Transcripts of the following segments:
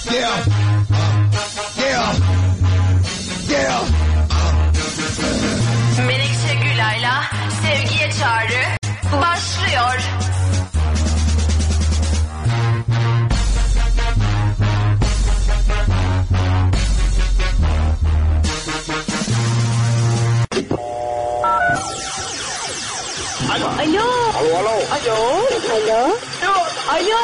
Yeah. Yeah. Yeah. Menekşe Gülay'la Sevgiye Çağrı başlıyor. Alo. Alo. Alo. Alo. Alo. Alo.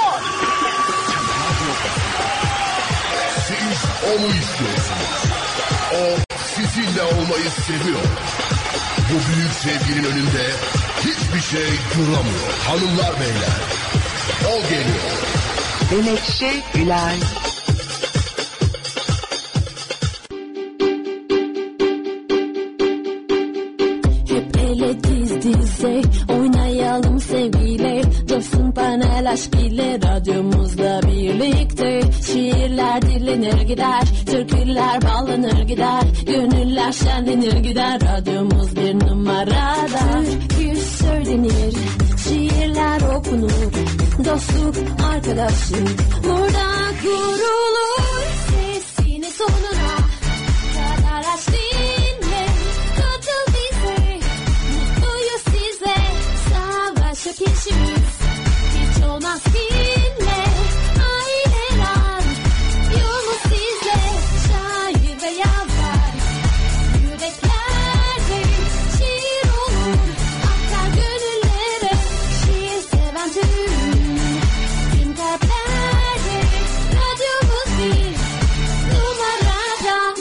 Siz onu istiyorsunuz. O sizinle olmayı seviyor. Bu büyük sevginin önünde hiçbir şey duramıyor. Hanımlar beyler, o geliyor. Menekşe Gülay. Hep ele diz dize oynayalım sevgiyle, dostun panel aşk ile radyomuzda birlikte. Şiirler dinlenir gider, türküler bağlanır gider, gönüller şenlenir gider, radyomuz bir numarada. Türkü söylenir, şiirler okunur, dostluk arkadaşlık burada kurulur. Sesini sonuna kadar aç dinle, katıl bize, mutluyuz size. Savaş yok işimiz, hiç olmaz dinle. Aileler yolumuz size, şair ve yazar yüreklerde şiir olur, akar gönüllere. Şiir seven tüm kalplerde, radyomuz bir numarada.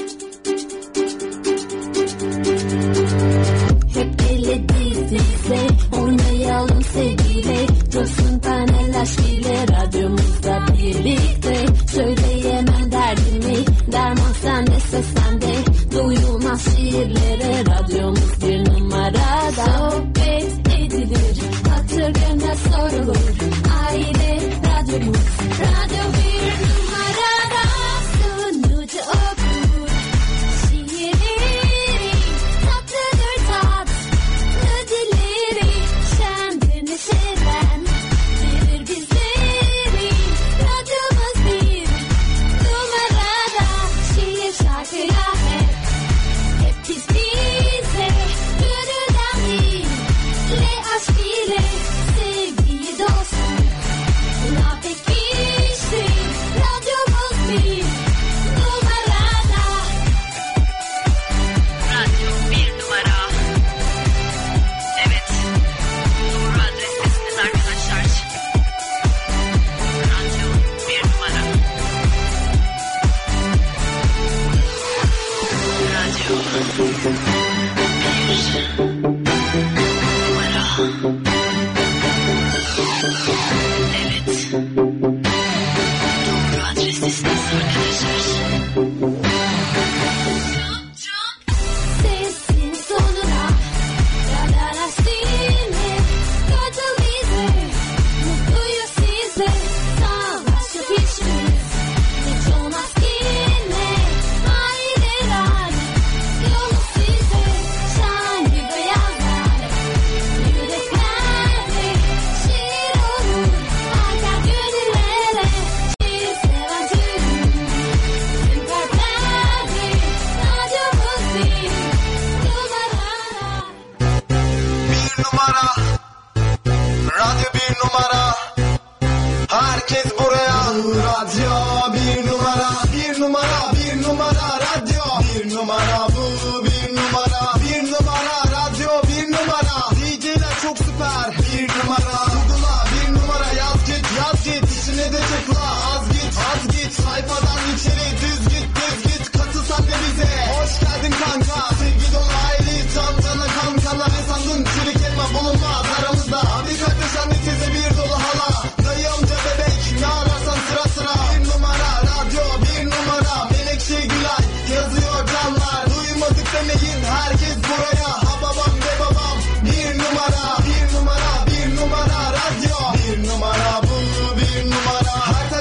Hep ele diz dize oynayalım sevgiyle, dostun panel aşk ile radyomuzda birlikte. Söyleyemem derdimi, derman sende, ses sende, duyulmaz şiirlere, radyomuz bir numarada. Sohbet edilir, hatır gönle sorulur, aile radyomuz, radyo bir numarada. Sunucu okur şiirleri, tatlıdır tatlı dilleri, şendir neşeden verir bizleri. Radyomuz bir numarada, şiir şarkıya hep biz bize, gönülden dile aşk ile, sevgiyi dostum buna pekiştir. Radyomuz bir numarada. Radyo bir numara. Evet. Doğru adrestesiniz arkadaşlar. Radyo bir numara. Radyo bir numara. Evet. Doğru adrestesiniz arkadaşlar. Sesin sonuna kadar aç dinle, katıl bize, mutluyuz size. Savaş yok işimiz, hiç olmaz kinle. Aileler yolumuz size, şair ve yazar yüreklerde şiir olur, akar gönüllere. Şiir seven tüm kalplerde, radyomuz bir numarada. Bir numara. Radyo bir numara. Herkes buraya. Radyo bir numara. Bir numara. Bir numara. Radyo bir numara. Bu bir numara. Bir numara. Radyo bir numara. DJ'ler çok süper. Bir numara. Google'a bir numara yaz git. Yaz git. İçine de tıkla. Az git. Az git. Sayfadan içeri düz git. Düz git. Katıl sen de bize. Hoş geldin kanka. Sevgi dolu aile. Can cana kankalar. Ne sandın? Çürük elma bulunmaz aramızda. Abi kardeş anne teyze bir dolu hala. Dayı amca bebek. Ne ararsan sıra sıra. Bir numara. Radyo bir numara. Menekşe Gülay. Yazıyor canlar. Duymadık demeyin. Herkes buraya. Ha babam ve babam. Bir numara. Bir numara. Bir numara. Radyo bir numara. Bu bir numara.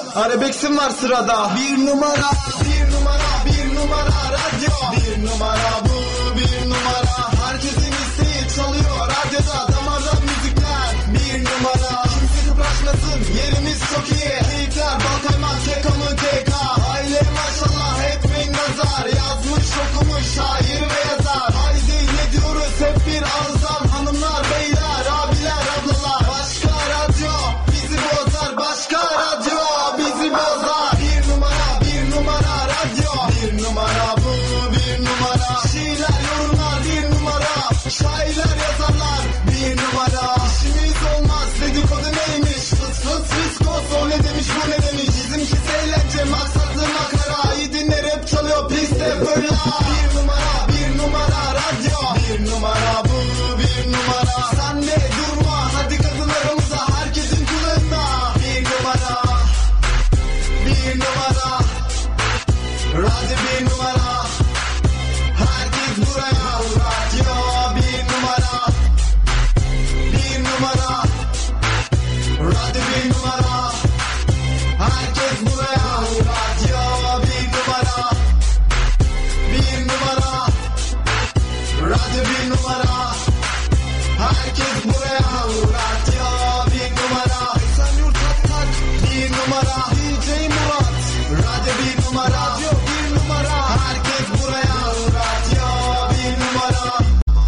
Arabesk'im var sırada. Bir numara, bir numara, bir numara radyo. Bir numara bu, bir numara. Herkesin isteği çalıyor radyoda. Damarda müzikler. Bir numara. Kimse kıpraşmasın, yerimiz çok iyi. Keyifler, bal kaymak, kekamı keka. Aile maşallah etmeyin nazar. Yazmış okumuş şair ve yazar. Haydi ne diyoruz hep bir ağızdan. Hanımlar, beyler, abiler, ablalar. Başka radyo bizi bozar. Başka radyo bizi bozar. Bir numara, bir numara radyo. Bir numara bu, bir numara. Şiirler, yorumlar, bir numara. Şairler, yazarlar, bir numara. İşimiz olmaz, dedikodu neymiş? Fıs fıs fiskos, o ne demiş, bu ne demiş? Bizimkisi eğlence, maksatlı makara. İyi dinle, rap çalıyor, piste fırla. Bir numara, bir numara radyo. Bir numara bu, bir numara. Sen de durma, hadi kadınlarımıza, herkesin kulağında. Bir numara, bir numara. Radyo bir numara. Herkes buraya. Radyo bir numara. Bir numara. Radyo bir numara. Herkes buraya. Radyo bir numara. Bir numara. Radyo bir numara. Herkes buraya. Radyo bir numara. Esenyurt tak bir numara. DJ Murat. Radyo bir numara. Radyo bir numara. Herkes buraya. Radyo bir numara.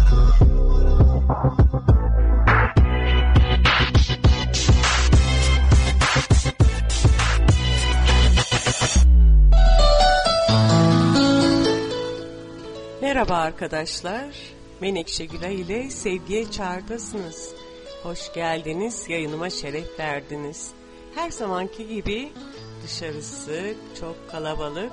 Merhaba arkadaşlar. Menekşe Gülay ile Sevgiye Çağrı'dasınız. Hoş geldiniz, yayınıma şeref verdiniz. Her zamanki gibi dışarısı çok kalabalık.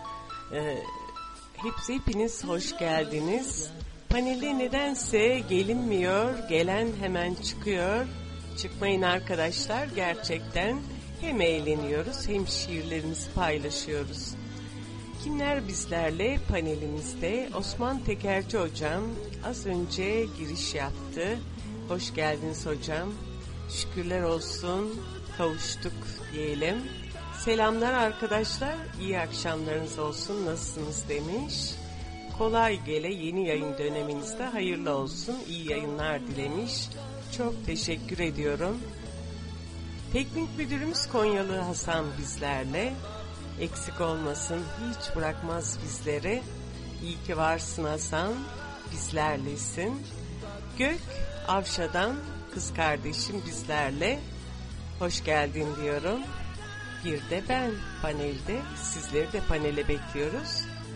Hepiniz hoş geldiniz. Panelde nedense gelinmiyor, gelen hemen çıkıyor. Çıkmayın arkadaşlar, gerçekten hem eğleniyoruz hem şiirlerimizi paylaşıyoruz. Kimler bizlerle panelimizde? Osman Tekerci hocam az önce giriş yaptı. Hoş geldiniz hocam. Şükürler olsun, kavuştuk diyelim. Selamlar arkadaşlar, iyi akşamlarınız olsun, nasılsınız demiş. Kolay gele yeni yayın döneminizde hayırlı olsun, iyi yayınlar dilemiş. Çok teşekkür ediyorum. Teknik müdürümüz Konyalı Hasan bizlerle. Eksik olmasın, hiç bırakmaz bizleri. İyi ki varsın Hasan, bizlerlesin. Gök Avşa'dan kız kardeşim bizlerle. Hoş geldin diyorum. Bir de ben panelde, sizleri de panele bekliyoruz.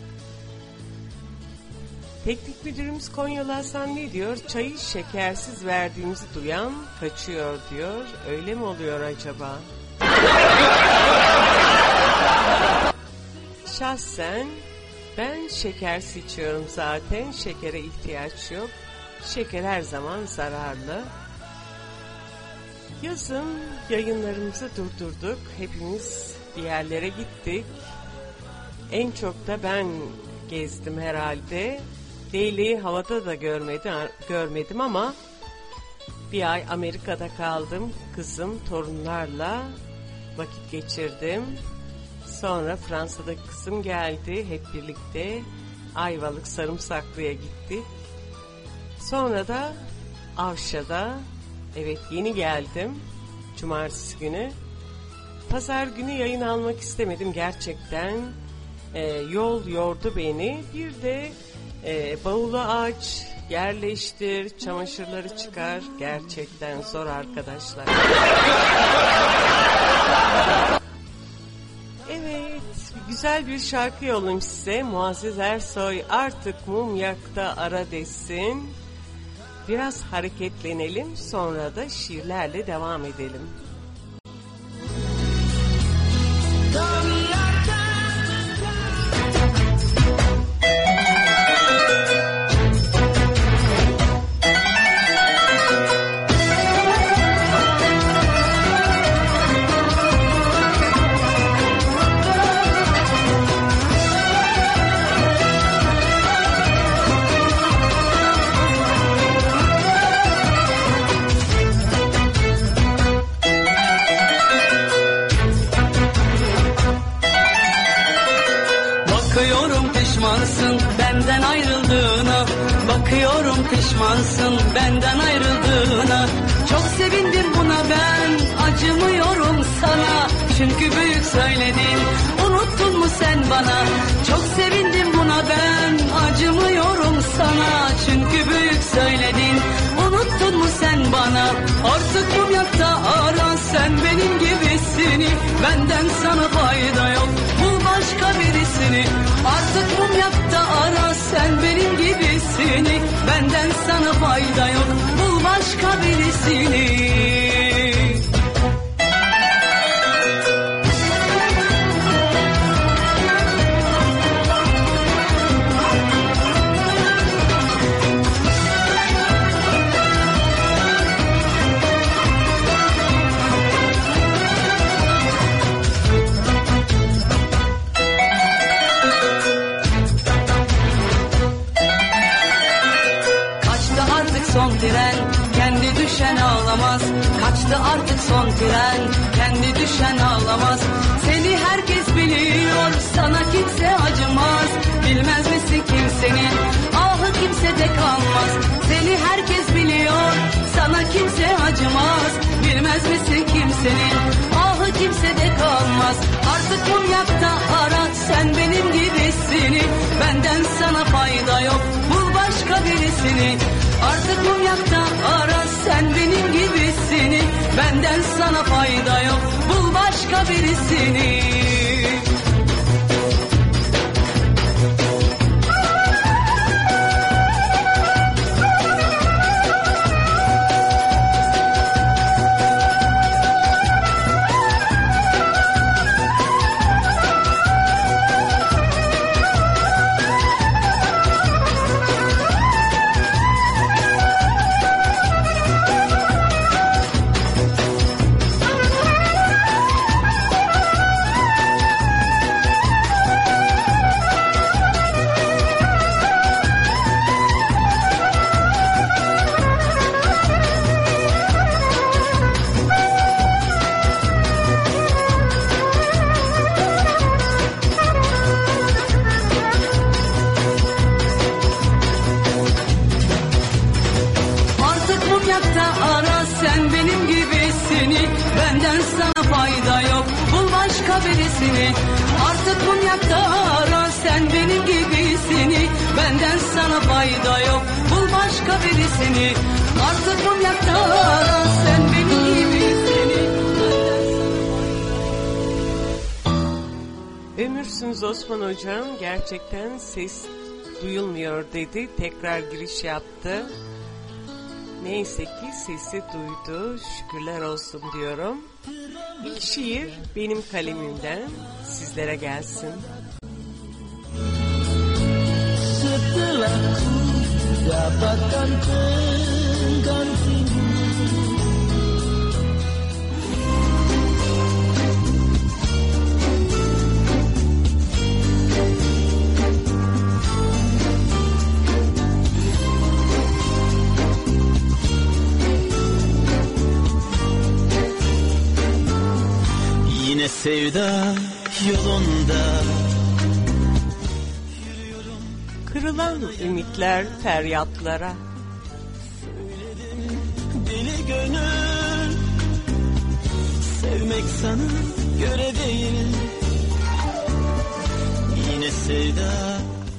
Teknik müdürümüz Konyalı Hasan ne diyor? Çayı şekersiz verdiğimizi duyan kaçıyor diyor. Öyle mi oluyor acaba? Şahsen ben şekersiz içiyorum zaten. Şekere ihtiyaç yok. Şeker her zaman zararlı. Yazın yayınlarımızı durdurduk. Hepimiz bir yerlere gittik. En çok da ben gezdim herhalde. Leyleği havada da görmedim ama bir ay Amerika'da kaldım. Kızım, torunlarla vakit geçirdim. Sonra Fransa'daki kızım geldi. Hep birlikte Ayvalık Sarımsaklı'ya gittik. Sonra da Avşa'da, evet yeni geldim. Cumartesi günü. Pazar günü yayın almak istemedim gerçekten. Yol yordu beni. Bir de bavulu aç, yerleştir, çamaşırları çıkar. Gerçekten zor arkadaşlar. Evet, güzel bir şarkı yollayayım size. Muazzez Ersoy, artık mum yak da ara desin. Biraz hareketlenelim, sonra da şiirlerle devam edelim. benden ayrıldığına. Bakıyorum pişmansın benden ayrıldığına. Çok sevindim buna ben, acımıyorum sana. Çünkü büyük söyledin, unuttun mu sen bana? Çok sevindim buna ben, acımıyorum sana. Çünkü büyük söyledin, unuttun mu sen bana? Artık bu yakta ara sen benim gibisini. Benden sana fayda yok, bul başka birisini. Artık bu yakta ara sen benim gibisini. Benden sana fayda yok, bul başka birisini. Son tren, kendi düşen ağlamaz. Kaçtı artık son tren, kendi düşen ağlamaz. Seni herkes biliyor, sana kimse acımaz. Bilmez misin kimsenin ahı kimsede kalmaz. Seni herkes biliyor, sana kimse acımaz. Bilmez misin kimsenin ahı kimsede kalmaz. Artık bu yakta ara sen benim gibisini. Benden sana fayda yok, bul başka birisini. Artık bu yakta ara sen benim gibisini. Benden sana fayda yok, bul başka birisini. Birisini. Artık bu yakta ara sen benim gibisini. Benden sana fayda yok, bul başka birisini. Artık bu yakta ara sen benim gibisini. Ömürsünüz Osman Hocam, gerçekten ses duyulmuyor dedi, tekrar giriş yaptı. Neyse ki sesi duydu, şükürler olsun diyorum. İlk şiir benim kalemimden sizlere gelsin. Setelah ku dapatkan penggantimu, yine sevda yolunda Kırılan ümitler feryatlara. deli gönül, sevmek sana göre değil. Yine sevda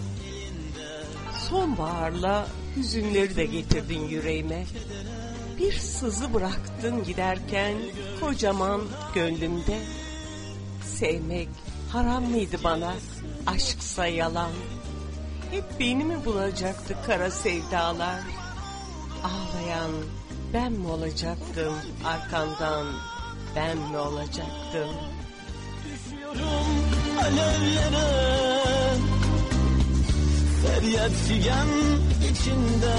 Sonbaharla hüzünleri de getirdin yüreğime. Bir sızı bıraktın giderken kocaman gönlümde. Sevmek haram mıydı bana, aşksa yalan? Hep beni mi bulacaktı kara sevdalar? Ağlayan ben mi olacaktım, arkandan ben mi olacaktım? düşüyorum alevlere, feryat figan içinde.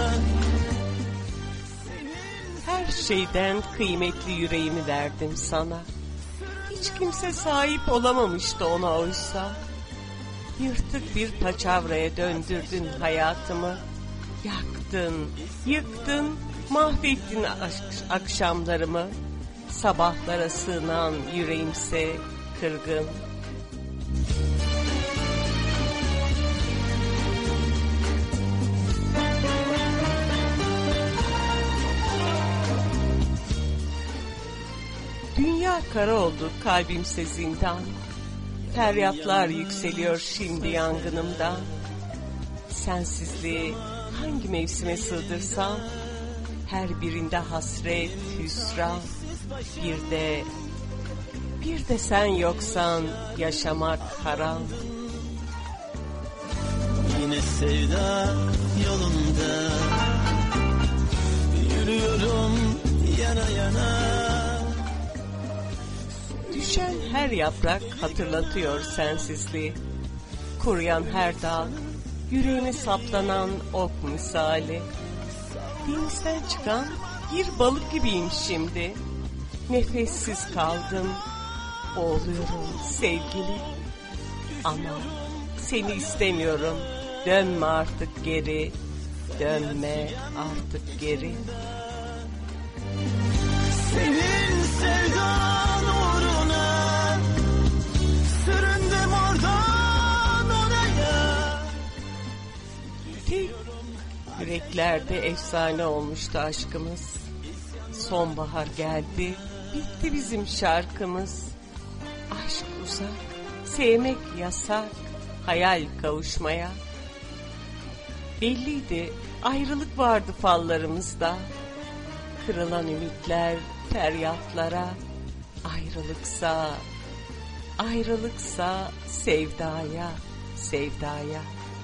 Her şeyden kıymetli yüreğimi verdim sana. Hiç kimse sahip olamamıştı ona oysa. Yırtık bir paçavraya döndürdün hayatımı. Yaktın, yıktın, mahvettin akşamlarımı. Sabahlara sığınan yüreğimse kırgın. Dağlar kara oldu kalbimse zindan. Feryatlar yükseliyor şimdi yangınımdan. Sensizliği hangi mevsime sığdırsam, her birinde hasret, hüsran. Bir de sen yoksan yaşamak haram. Yine sevda yolunda yürüyorum yana yana. Düşen her yaprak hatırlatıyor sensizliği. Kuruyan her dal, yüreğime saplanan ok misali. Denizden çıkan bir balık gibiyim şimdi. Nefessiz kaldım, boğuluyorum sevgili. Ama seni istemiyorum, dönme artık geri, dönme artık geri. Senin sevdan uğruna süründüm oradan oraya. Yüreklerde efsane olmuştu aşkımız. Sonbahar geldi, bitti bizim şarkımız. Aşk uzak, sevmek yasak, hayal kavuşmaya. Belliydi, ayrılık vardı fallarımızda. Kırılan ümitler feryatlara. Ayrılıksa sevdaya, sevdaya.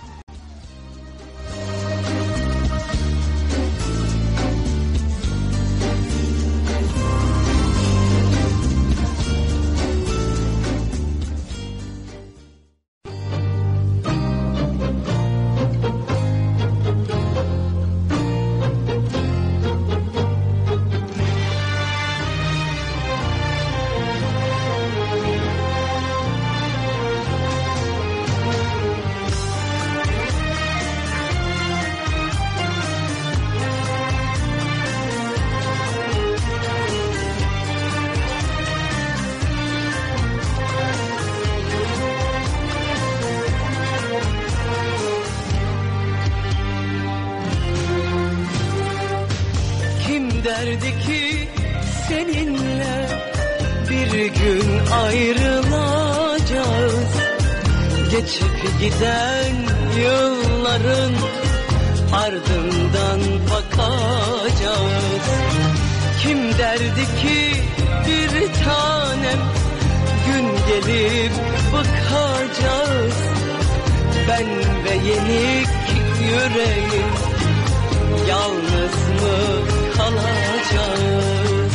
Derdi ki seninle bir gün ayrılacağız. Geçip giden yılların ardından bakacağız. Kim derdi ki bir tanem gün gelip bakacağız. Ben ve yenik yüreğim yalnız mı kalacağız?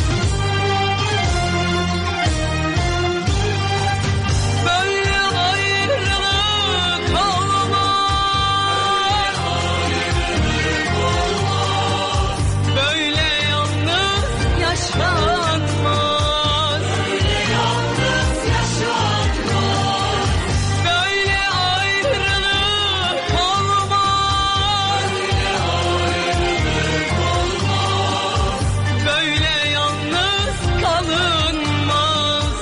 Böyle ayrılık olmaz, böyle yalnız yaşanmaz, böyle ayrılık olmaz, böyle yalnız kalınmaz,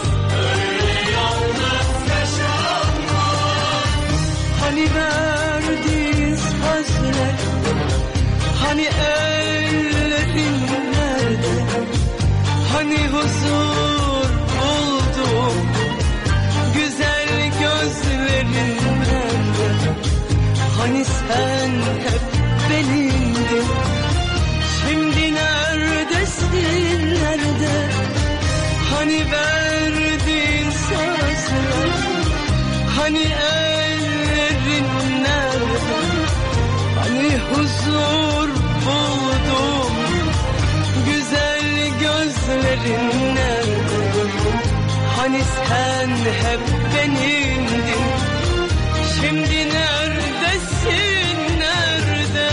hani verdiğin sözler, hani ellerin nerede, hani huzur buldum, güzel gözlerin nerede, hani sen hep benimdin, şimdi neredesin, nerede, hani verdiğin sözler, hani ellerin nerede, hani huzur buldum, güzel gözlerin nerede, hani sen hep benimdin, şimdi neredesin, nerede?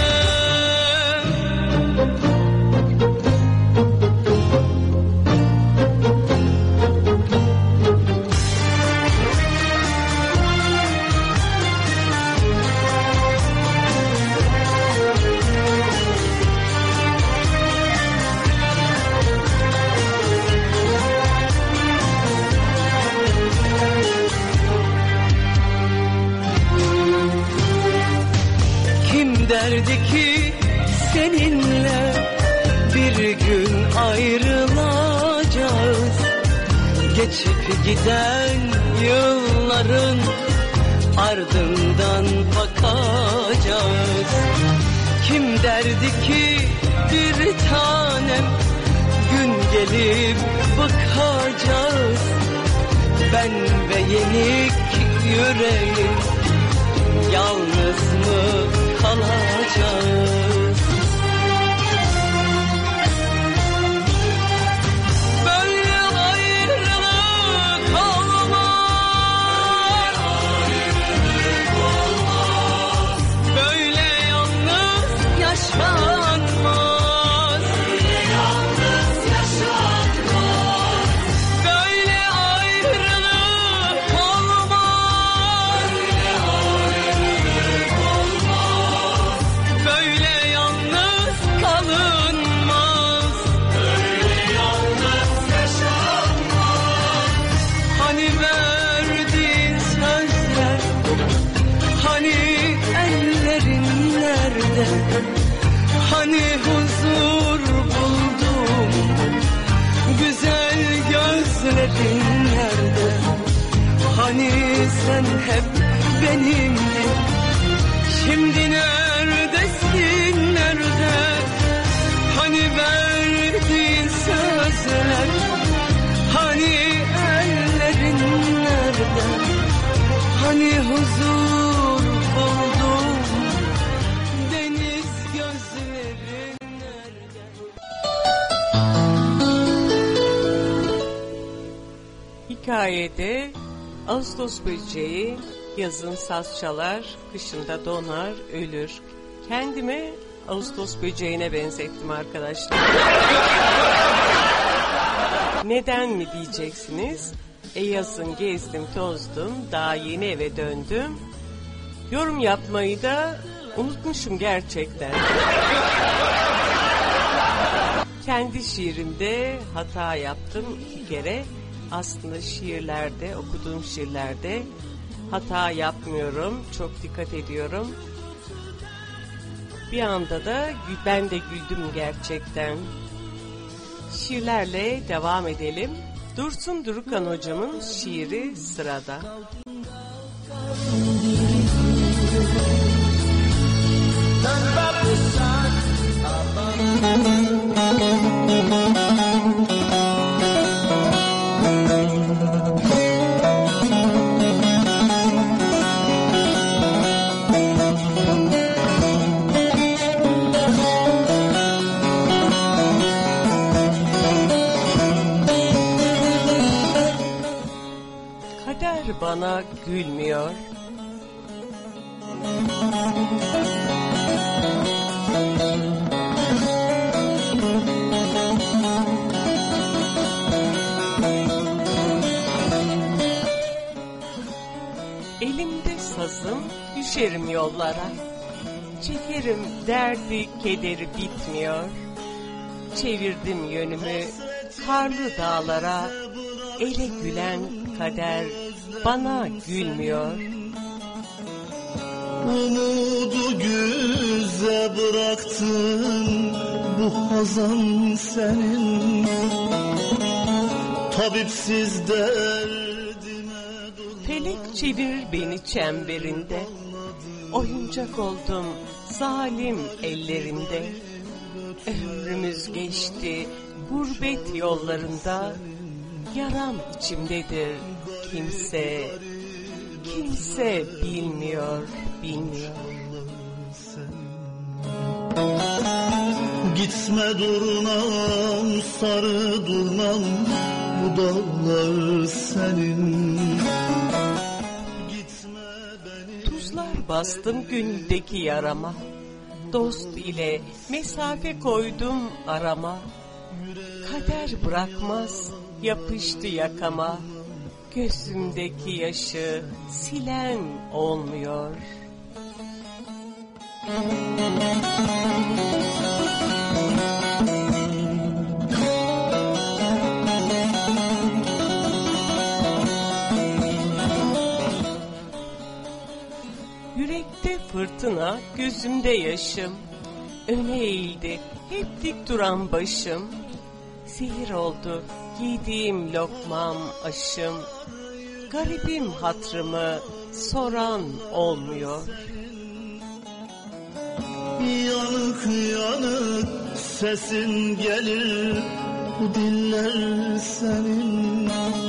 Kim derdi ki seninle bir gün ayrılacağız. Geçip giden yılların ardından bakacağız. Kim derdi ki bir tanem gün gelip bakacağız. Ben ve yenik yüreğim yalnız mı kalacağız? Böyle ayrılık olmaz, böyle yalnız yaşanmaz, böyle ayrılık olmaz, böyle yalnız kalınmaz, hani verdiğin sözler, hani ellerin nerede, hani huzur buldum, güzel gözlerin nerede, hani sen hep benimle, şimdi neredesin nerede, hani verdiğin sözler, hani ellerin nerede, hani huzur buldum, deniz gözlerin nerede? Hikayede Ağustos böceği yazın saz çalar, kışında donar, ölür. Kendime Ağustos böceğine benzettim arkadaşlar. Neden mi diyeceksiniz? Yazın gezdim, tozdum, daha yeni eve döndüm. Yorum yapmayı da unutmuşum gerçekten. Kendi şiirimde hata yaptım 2 kere. Aslında şiirlerde, okuduğum şiirlerde hata yapmıyorum. Çok dikkat ediyorum. Bir anda da ben de güldüm gerçekten. Şiirlerle devam edelim. Dursun Durukan hocamın şiiri sırada. Kader bana gülmüyor. Elimde sazım, düşerim yollara. Çekerim derdi, kederi bitmiyor. Çevirdim yönümü karlı dağlara. Ele gülen kader bana gülmüyor. Umudu güze bıraktın, bu hazan senin. Tabipsiz derdime Felek çevirir beni çemberinde. Oyuncak oldum zalim ellerinde. Ömrümüz geçti gurbet yollarında. Yaram içimdedir, kimse bilmiyor. Gitme durnam, sarı durnam, bu dağlar senin. Tuzlar bastım gündeki yarama. Dost ile mesafe koydum arama. Kader bırakmaz, yapıştı yakama. Gözümdeki yaşı silen olmuyor. Yürekte fırtına, gözümde yaşım. Öne eğildi hep dik duran başım. Zehir oldu Yediğim lokmam aşım, garibim hatrımı soran olmuyor. Yanık yanık sesin gelir, bu diller senin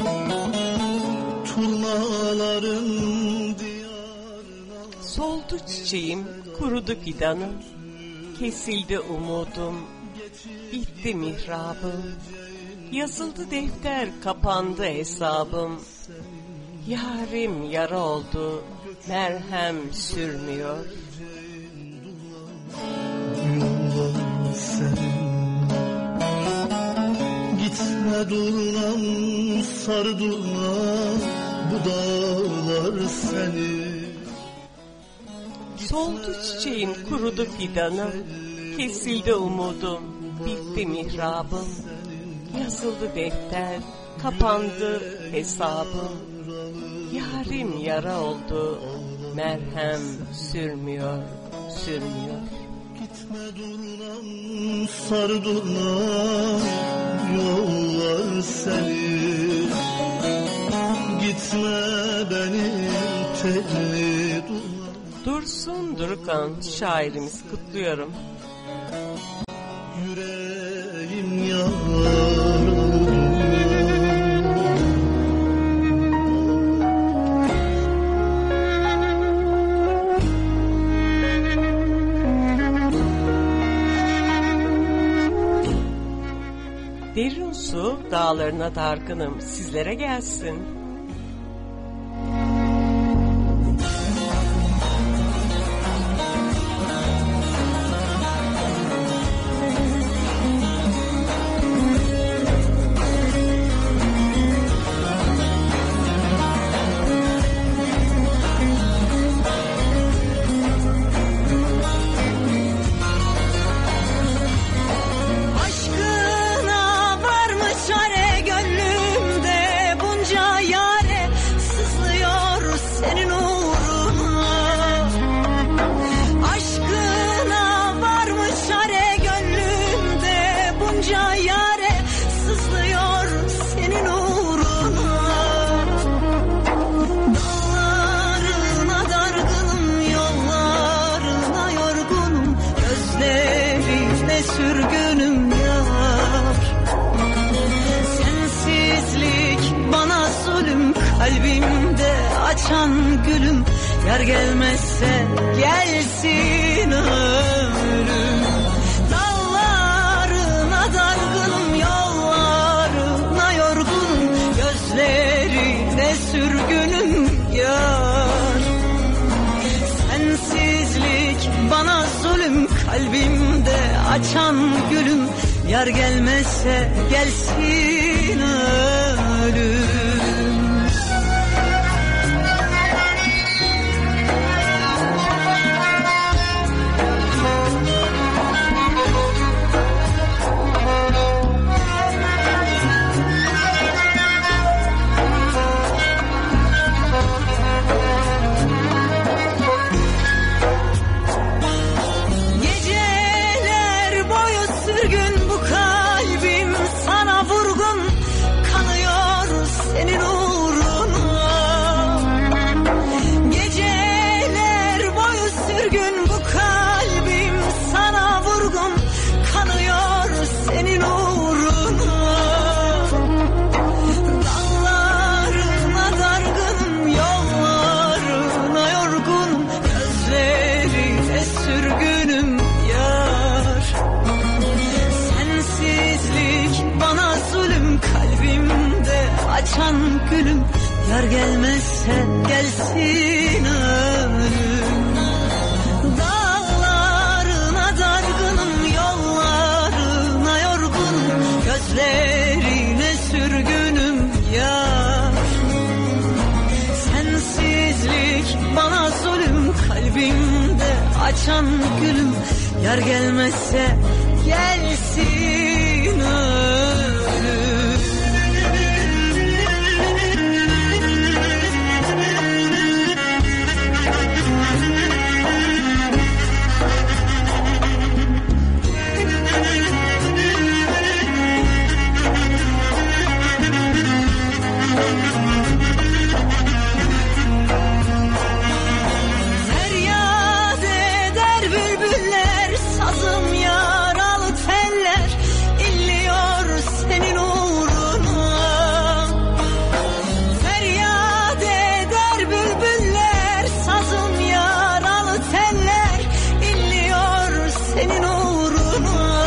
turnaların diyarına. Soldu çiçeğim, kurudu fidanım, kesildi umudum, bitti mihrabım. Yazıldı defter, kapandı hesabım. Yarim yara oldu, merhem sürmüyor. Yollar senin, gitme durmam, sarı durmam, bu dağlar senin. Soldu çiçeğim, kurudu fidanım, kesildi umudum, bitti mihrabım. Yazıldı defter, kapandı hesabım. Yarim yara oldu, merhem sürmüyor, sürmüyor. Gitme durmam, sarı durmam, yollar senin. Gitme benim telli durmam. Dursun Durukan şairimiz, kutluyorum. Yüreğim yaralı. Derin su dağlarına dargınım, sizlere gelsin. Aşkına var mı çare gönlümde bunca yare sızlıyor senin uğruna. Aşkına var mı çare gönlümde bunca yare sızlıyor senin uğruna. Dağlarına dargınım, yollarına yorgunum, gözlerine sürgünüm yar. Sensizlik bana zulüm, kalbimde açan gülüm. Yar gelmezse gelsin ölüm. Dağlarına dargınım, yollarına yorgunum, gözlerine sürgünüm yar. Sensizlik bana zulüm, kalbimde açan gülüm. Yar gelmezse gelsin ölüm. Geceler boyu sürgün bu kalbim sana vurgun, kanıyor senin uğruna. Geceler boyu sürgün bu kalbim sana vurgun, kanıyor senin uğruna. Dağlarına dargınım, yollarına yorgunum, gözlerine sürgünüm yar. Sensizlik bana zulüm, kalbimde açan gülüm. Yar gelmezse gelsin ölüm. Dağlarına dargınım, yollarına yorgunum, gözlerine sürgünüm yar. Sensizlik bana zulüm, kalbimde açan gülüm. Yar gelmezse gelsin ölüm. senin uğruna.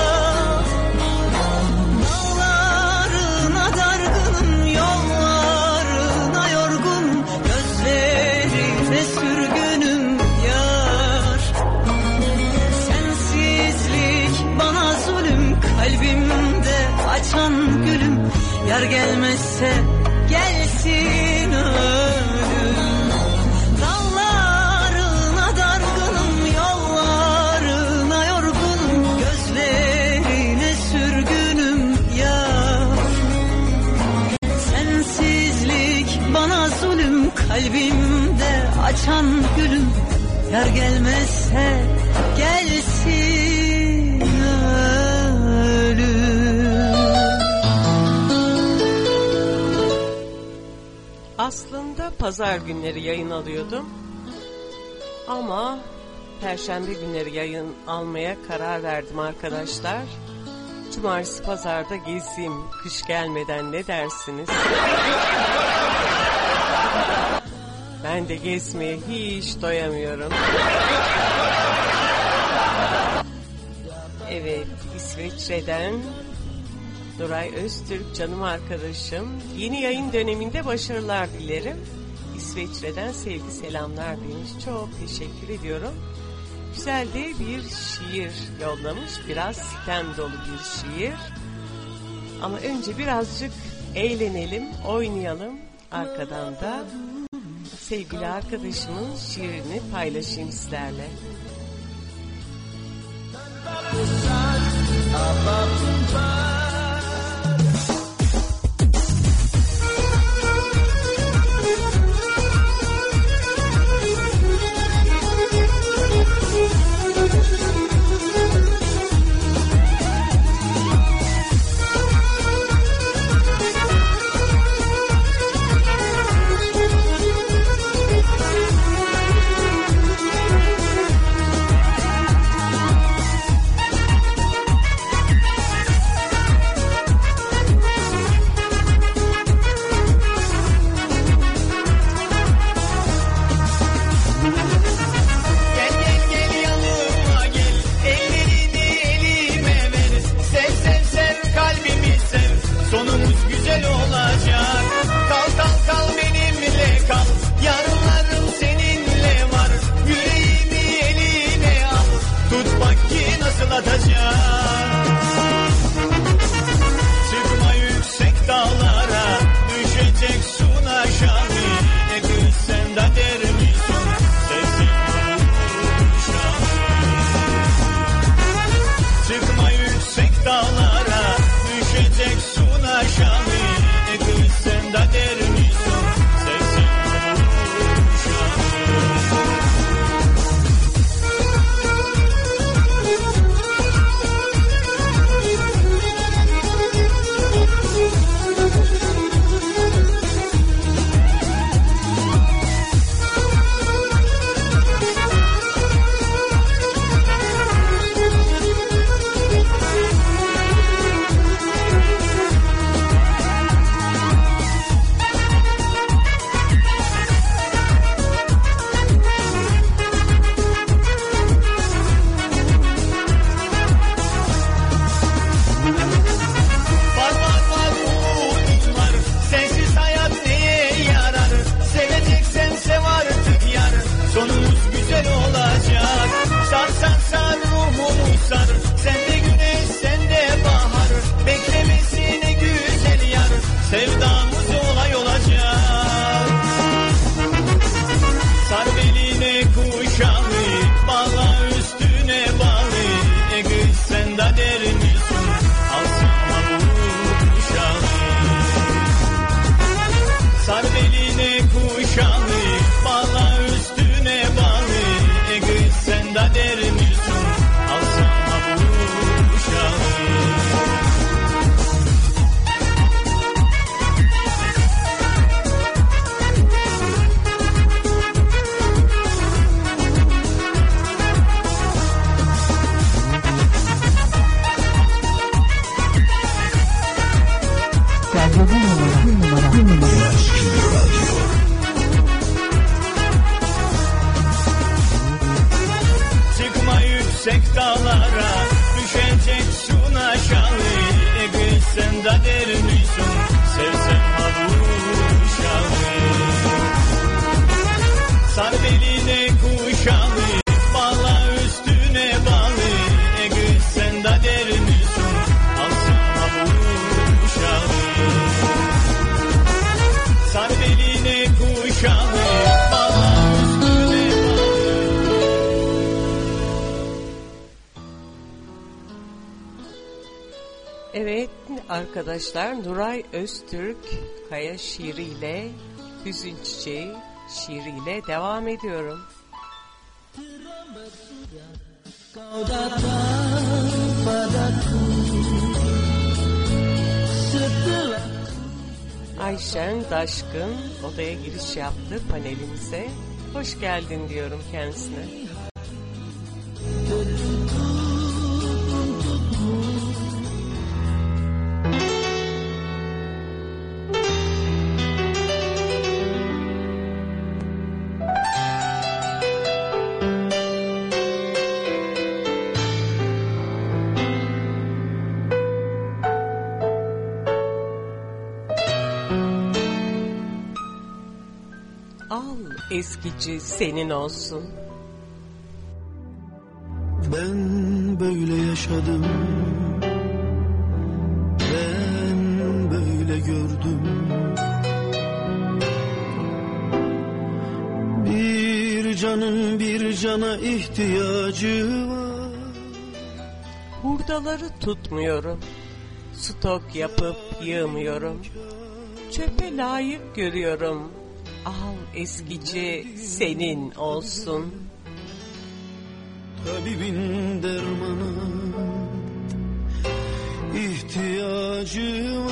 Dağlarına dargınım, yollarına yorgun, gözlerine sürgünüm yar. Sensizlik bana zulüm, kalbimde açan gülüm. Yar gelmezse gelsin ölüm. Dağlarına dargınım, yollarına yorgunum, gözlerine sürgünüm yar. Sensizlik bana zulüm, kalbimde açan gülüm. Yar gelmezse gelsin ölüm. Aslında pazar günleri yayın alıyordum. Ama perşembe günleri yayın almaya karar verdim arkadaşlar. Cumartesi pazarda gezeyim kış gelmeden, ne dersiniz? Ben de gezmeye hiç doyamıyorum. Evet, İsviçre'den Nuray Öztürk canım arkadaşım. Yeni yayın döneminde başarılar dilerim. İsviçre'den sevgi selamlar demiş. Çok teşekkür ediyorum. Güzel de bir şiir yollamış. Biraz sitem dolu bir şiir. Ama önce birazcık eğlenelim, oynayalım. Arkadan da sevgili arkadaşımın şiirini paylaşayım sizlerle. dağlara, düşeceksin aşağı. Kız sen de dermişsin, sevsem havuşağı. Sar beline kuşağı, bağla üstüne bağlı. Kız sen de dermişsin, alsam havuşağı. Sar beline kuşağı, bağla üstüne bağlı. Evet arkadaşlar, Nuray Öztürk Kaya şiiriyle, Hüzün Çiçeği şiiriyle devam ediyorum. Kau datang padaku setelah Ayşen Daşkın odaya giriş yaptı panelimize. Hoş geldin diyorum kendisine. Eskici senin olsun. ben böyle yaşadım, ben böyle gördüm. Bir canın bir cana ihtiyacı var. Hurdaları tutmuyorum, stok yapıp yığmıyorum. Çöpe layık görüyorum. Al eskici senin olsun. Tabibin dermana ihtiyacı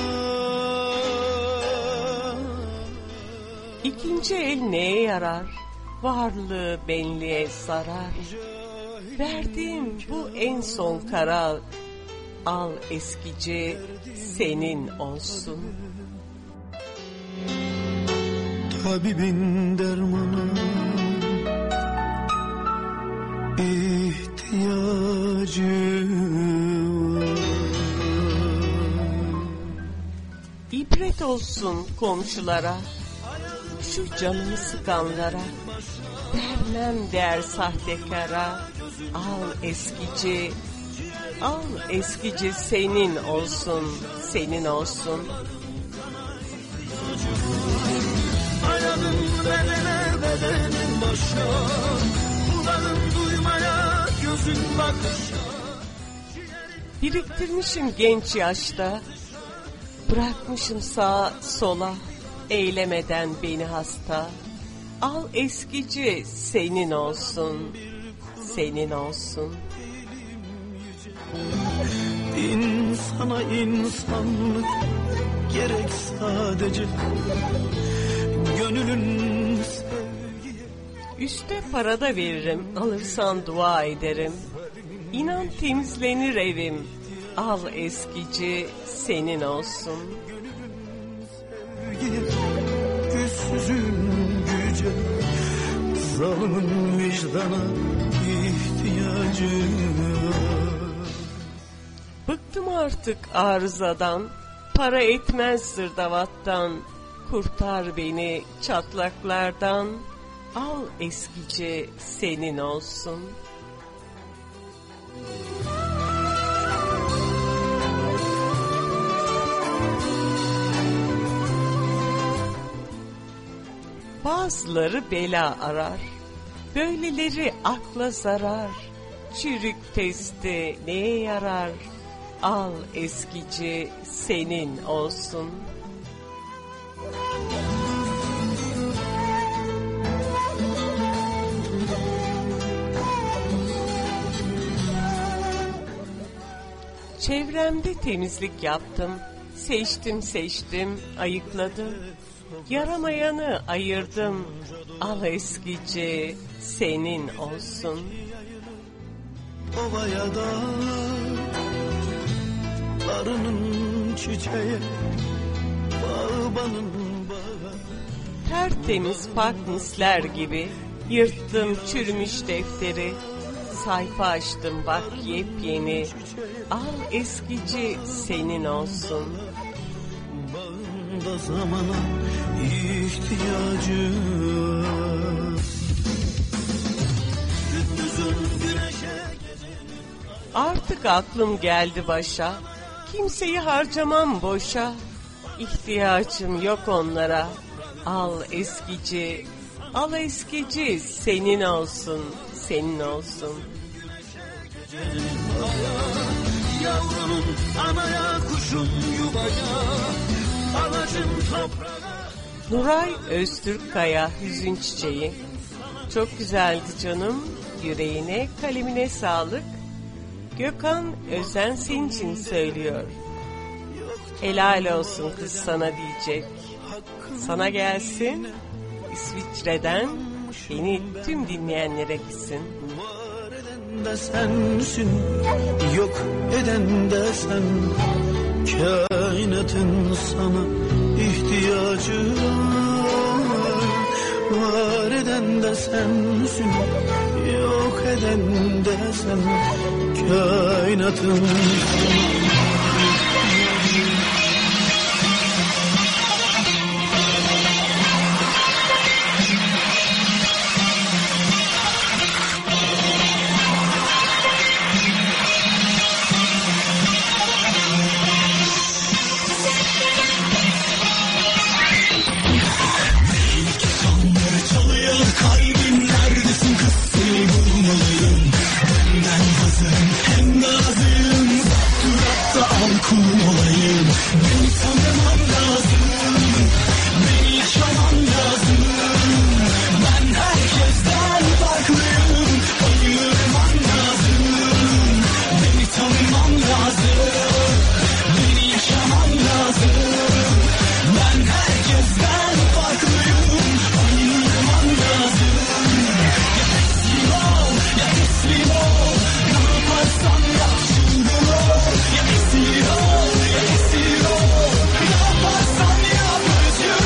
var. İkinci el neye yarar? Varlığı benliğe zarar. Verdiğim bu en son karar. Al eskici senin olsun. Tabibin dermana ihtiyacı var. İbret olsun komşulara, şu canımı sıkanlara. Vermem der sahtekara. Al eskici, al eskici senin olsun, senin olsun. Ayağım bedene bedenin başa, kulağım duymaya gözün bakışa. Biriktirmişim genç yaşta, bırakmışım sağa sola, eylemeden beni hasta. Al eskici senin olsun, senin olsun. İnsana insanlık gerek sadece, gönlün sevgiye. Üste para da veririm, alırsan dua ederim. İnan temizlenir evim. Al eskici senin olsun. Güçsüzün güce, zalimin vicdana ihtiyacı var. Bıktım artık arızadan, para etmez zırdavattan. Kurtar beni çatlaklardan. Al eskici senin olsun. Bazıları bela arar, böyleleri akla zarar. Çürük testi neye yarar? Al eskici senin olsun. Çevremde temizlik yaptım, seçtim, ayıkladım. Yaramayanı ayırdım, al eskici senin olsun. Ovaya da arının çiçeği, bağbanın bağı. Tertemiz pak misler gibi yırttım çürümüş defteri. sayfa açtım bak yepyeni. Al eskici senin olsun. Bağında zamana ihtiyacı var. Gündüzün güneşe Artık aklım geldi başa. Kimseyi harcamam boşa. İhtiyacım yok onlara. Al eskici, al eskici senin olsun, senin olsun. yavrunun anaya, kuşun yuvaya, anacın toprağa. Nuray Öztürkkaya Hüzün Çiçeği. Çok güzeldi canım. Yüreğine, kalemine sağlık. Gökhan Özen senin için söylüyor. Helal olsun kız sana diyecek. Sana gelsin. İsviçre'den beni tüm dinleyenlere gitsin. Var eden de sensin, yok eden de sen. Kainatın sana ihtiyacı var. Var eden de sensin, yok eden de sen. Kainatın sana. Kulum olayım, beni tanıman lazım, beni yaşaman lazım. Ben herkesten farklıyım, ayırman lazım. Beni tanıman lazım, beni yaşaman lazım. Ben herkesten farklıyım, ayırman lazım. Ya teslim ol, ya teslim ol, ne yaparsan yap çılgın ol. Ya esir ol, ya esir ol, ne yaparsan yap özgür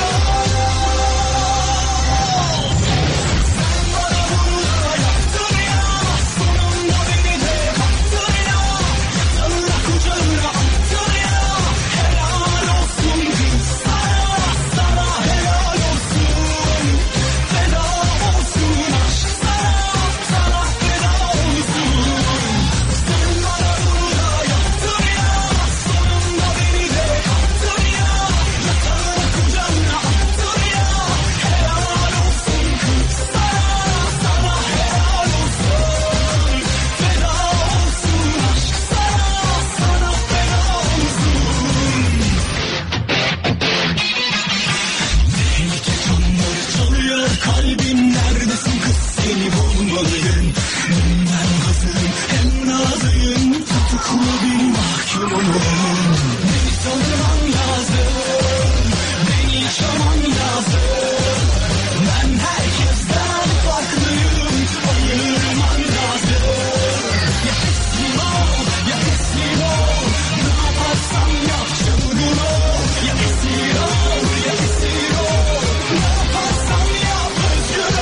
ol. Sen bana bunu da yaptın ya, sonunda beni de kattın ya. Yatağına kucağına attın ya, helal olsun kız sana, sana helal olsun. Feda olsun aşk sana, sana feda olsun. Sen bana bunu da yaptın ya, sonunda beni de kattın ya. Yatağına kucağına attın ya, helal olsun kız sana, sana helal olsun. Feda olsun aşk sana, sana feda olsun. Tehlike çanları çalıyor, kalbim neredesin kız, seni bulmalıyım. Ben hazırım, hem razıyım, tutuklu bir mahkumum. Beni tanıman lazım, beni yaşaman lazım. Ben herkesten farklıyım, ayırman lazım. Ya teslim ol, ya teslim ol, ne yaparsan yap çılgın ol. Ya esir ol, ya esir ol, ne yaparsan yap özgür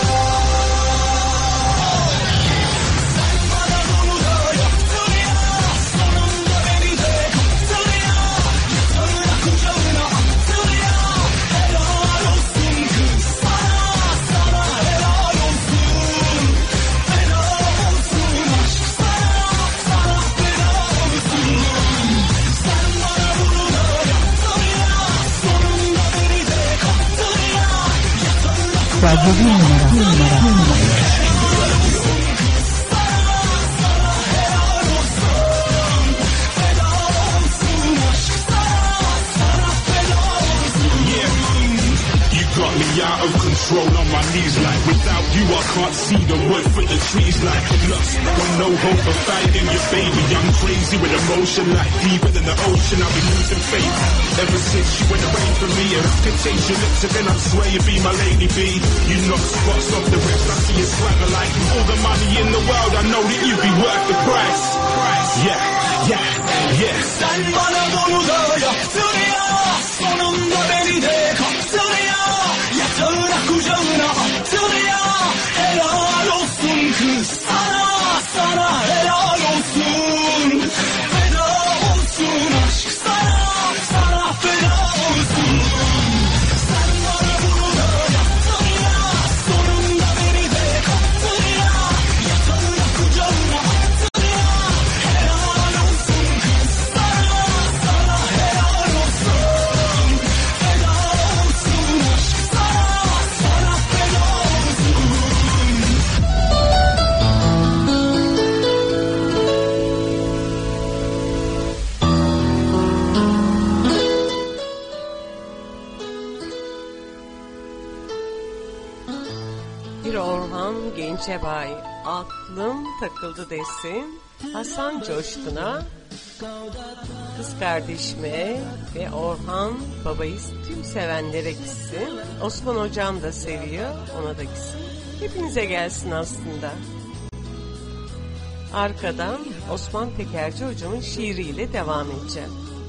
ol. Sen bana bunu da yaptın ya, sonunda beni de kattın ya. Yatağına kucağına attın ya, helal olsun kız sana, sana helal olsun. Feda olsun aşk sana, sana feda olsun. Sen bana bunu da yaptın ya, sonunda beni de kattın ya. Yatağına You got me out of control on my knees like without you I can't see the wood for the trees like lost, got no hope of finding your baby. I'm crazy with emotion like deeper than the ocean. I've been losing faith ever since you went away from me. And I can change your lips again, I swear you'll be my lady B. You knock spots off the rest, I see you swagger like all the money in the world. I know that you'd be worth the price. Yeah, yeah, yeah. Sen bana bunu da yaptın ya, sonunda beni de kattın ya. Yatağına kucağına attın ya, helal olsun kız sana, Gencebay aklım takıldı desin. Hasan Coşkun'a, kız kardeşime ve Orhan babayı tüm sevenlere gitsin. Osman hocam da seviyor, ona da gitsin. Hepinize gelsin aslında. Arkadan Osman Tekerci hocamın şiiriyle devam edeceğim.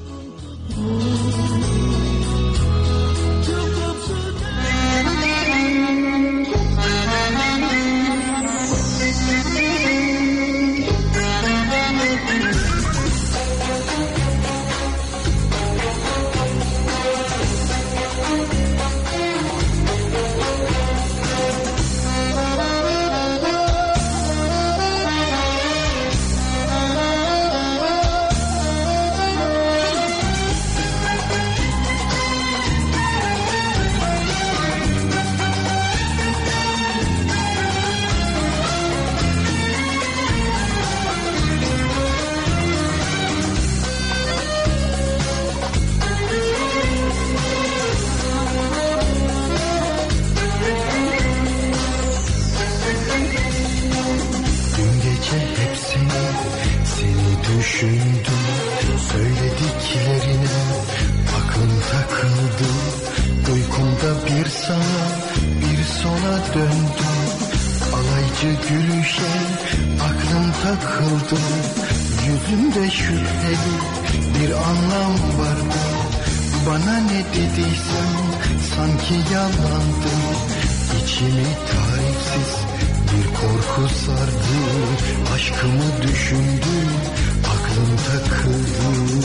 Düşündüm söylediklerine, aklım takıldı. Uykumda bir sağa bir sola döndüm. Alaycı gülüşe aklım takıldı. Yüzümde şüpheli bir anlam vardı. Bana ne dediysem sanki yalandı. İçimi tarifsiz bir korku sardı. Aşkımı düşündüm, aklım takıldı.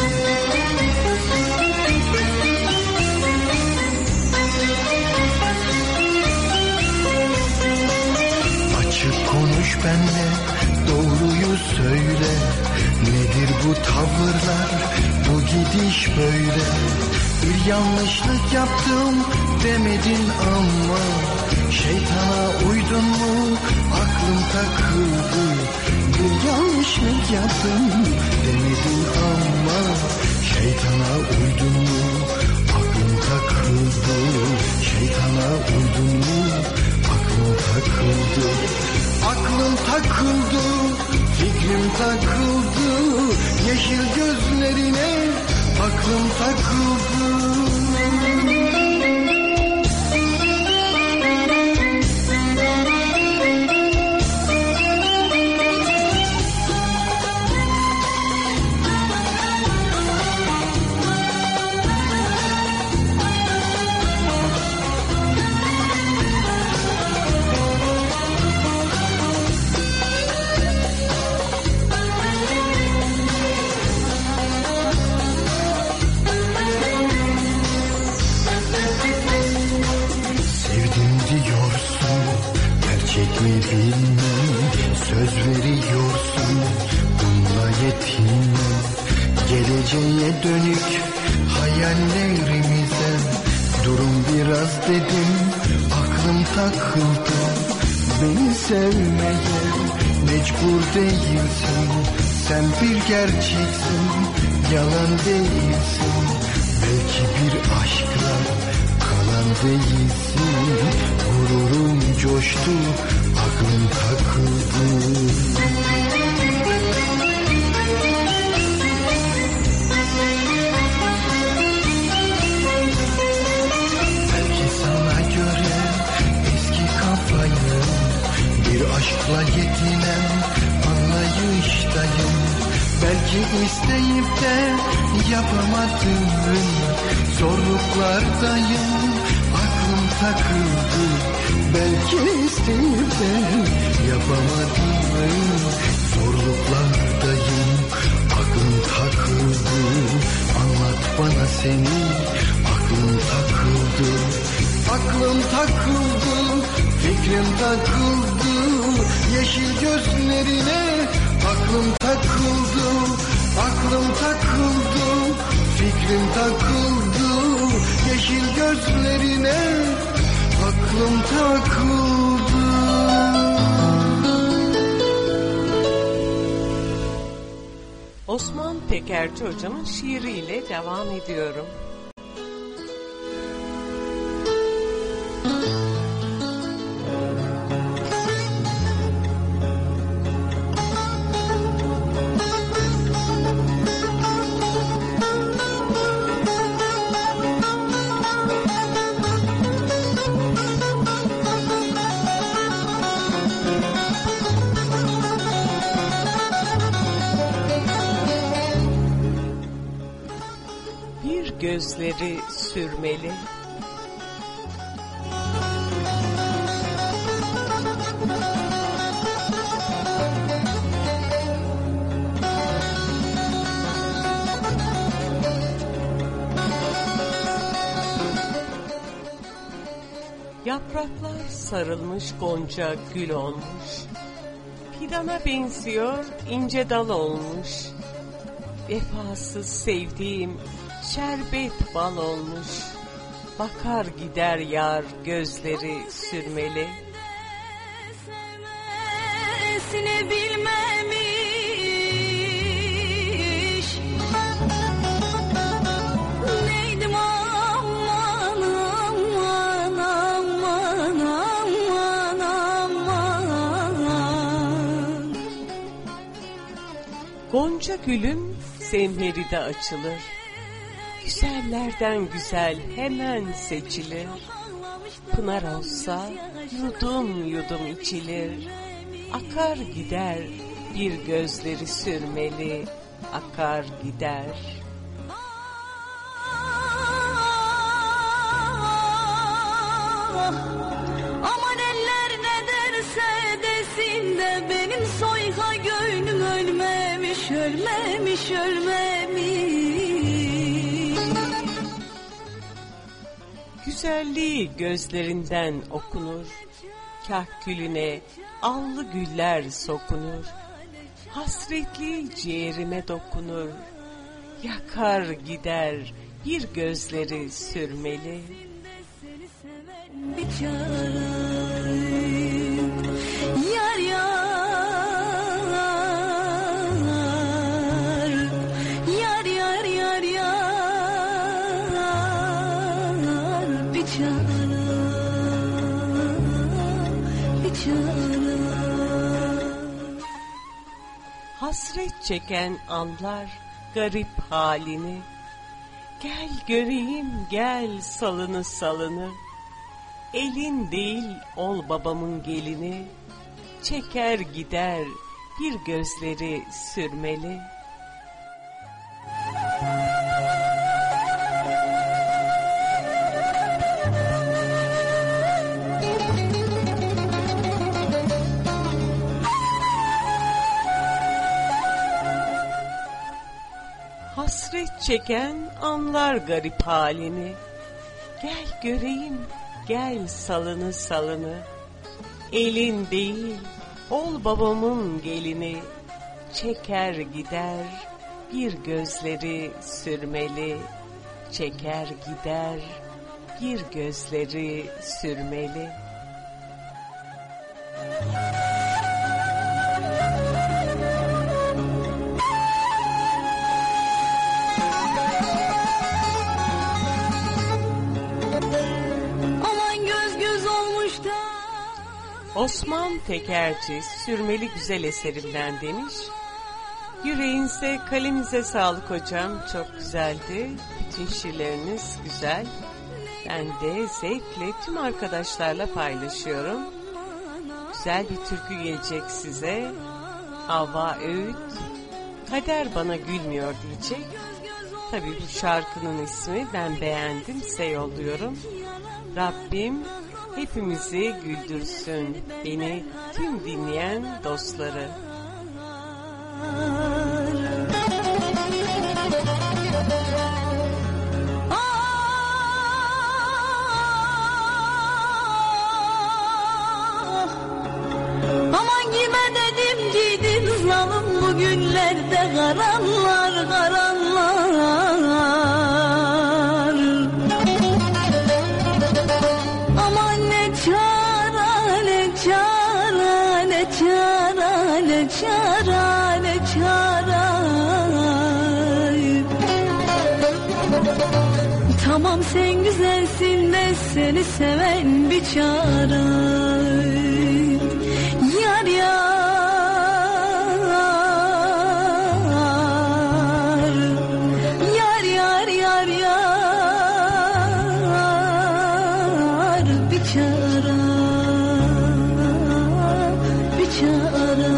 Açık konuş benimle, doğruyu söyle. Nedir bu tavırlar, bu gidiş böyle? Bir yanlışlık yaptım demedin ama şeytana uydun mu, aklım takıldı. Bir yanlışlık yaptım demedin ama şeytana uydun mu, aklım takıldı. Şeytana uydun mu, aklım takıldı. Aklım takıldı, fikrim takıldı. Yeşil gözlerine aklım takıldı. Mi bilmem, söz veriyorsun, bununla yetinmem. Geleceğe dönük hayallerimize durum biraz dedim, aklım takıldı. Beni sevmeye mecbur değilsin, sen bir gerçeksin, yalan değilsin. Belki bir aşkla kalan değilsin. Gururum coştu, aklım takıldı. Belki sana göre eski kafayı, bir aşkla yetinen anlayıştayım. Belki isteyip de yapamadım, zorluklardayım, aklım takıldı. Belki isteyip de yapamadım, zorluklardayım, aklım takıldı. Anlat bana seni, aklım takıldı. Aklım takıldı, fikrim takıldı. Yeşil gözlerine aklım takıldı. Aklım takıldı, fikrim takıldı. Yeşil gözlerine aklım takıldı. Osman Tekerci hocamın şiiriyle devam ediyorum. gözleri sürmeli. Yapraklar sarılmış gonca gül olmuş. Fidana benziyor ince dal olmuş. Vefasız sevdiğim şerbet bal olmuş. Bakar gider yar gözleri sürmeli. Sevmesini bilmemiş. Neydim aman aman aman aman aman. Gonca gülüm zemheride açılır. Güzellerden güzel hemen seçilir. Pınar olsa yudum yudum içilir. Akar gider bir gözleri sürmeli. Akar gider. Aman eller ne derse desin de benim soyha gönlüm ölmemiş, ölmemiş, ölmemiş. Güzelliği gözlerinden okunur. Kahkülüne allı güller sokunur. Hasretli ciğerime dokunur. Yakar gider bir gözleri sürmeli. Bir çare yar yar yar yar yar yar bir çare bir çare. Hasret çeken anlar garip halini. Gel göreyim gel salını salını. Elin değil ol babamın gelini. Çeker gider bir gözleri sürmeli. Hasret çeken anlar garip halini. Gel göreyim gel salını salını. Elin değil ol babamın gelini. Çeker gider bir gözleri sürmeli. Çeker gider bir gözleri sürmeli. Osman Tekerci sürmeli güzel eserimden demiş. Yüreğinize kalemize sağlık hocam, çok güzeldi. Bütün şiirleriniz güzel. Ben de zevkle tüm arkadaşlarla paylaşıyorum. Güzel bir türkü gelecek size. Havva Öğüt, Kader Bana Gülmüyor diyecek. Tabii bu şarkının ismi, ben beğendim, size yolluyorum. Rabbim hepimizi güldürsün, beni tüm dinleyen dostları. Aman kime dedim gidin zalım, bugünlerde karanlar karanlar. Aman ne çara ne çara ne çara ne çara ne çara. Tamam sen güzelsin de seni seven bir çare. Yar yar yar yar yar yar bir çare bir çare.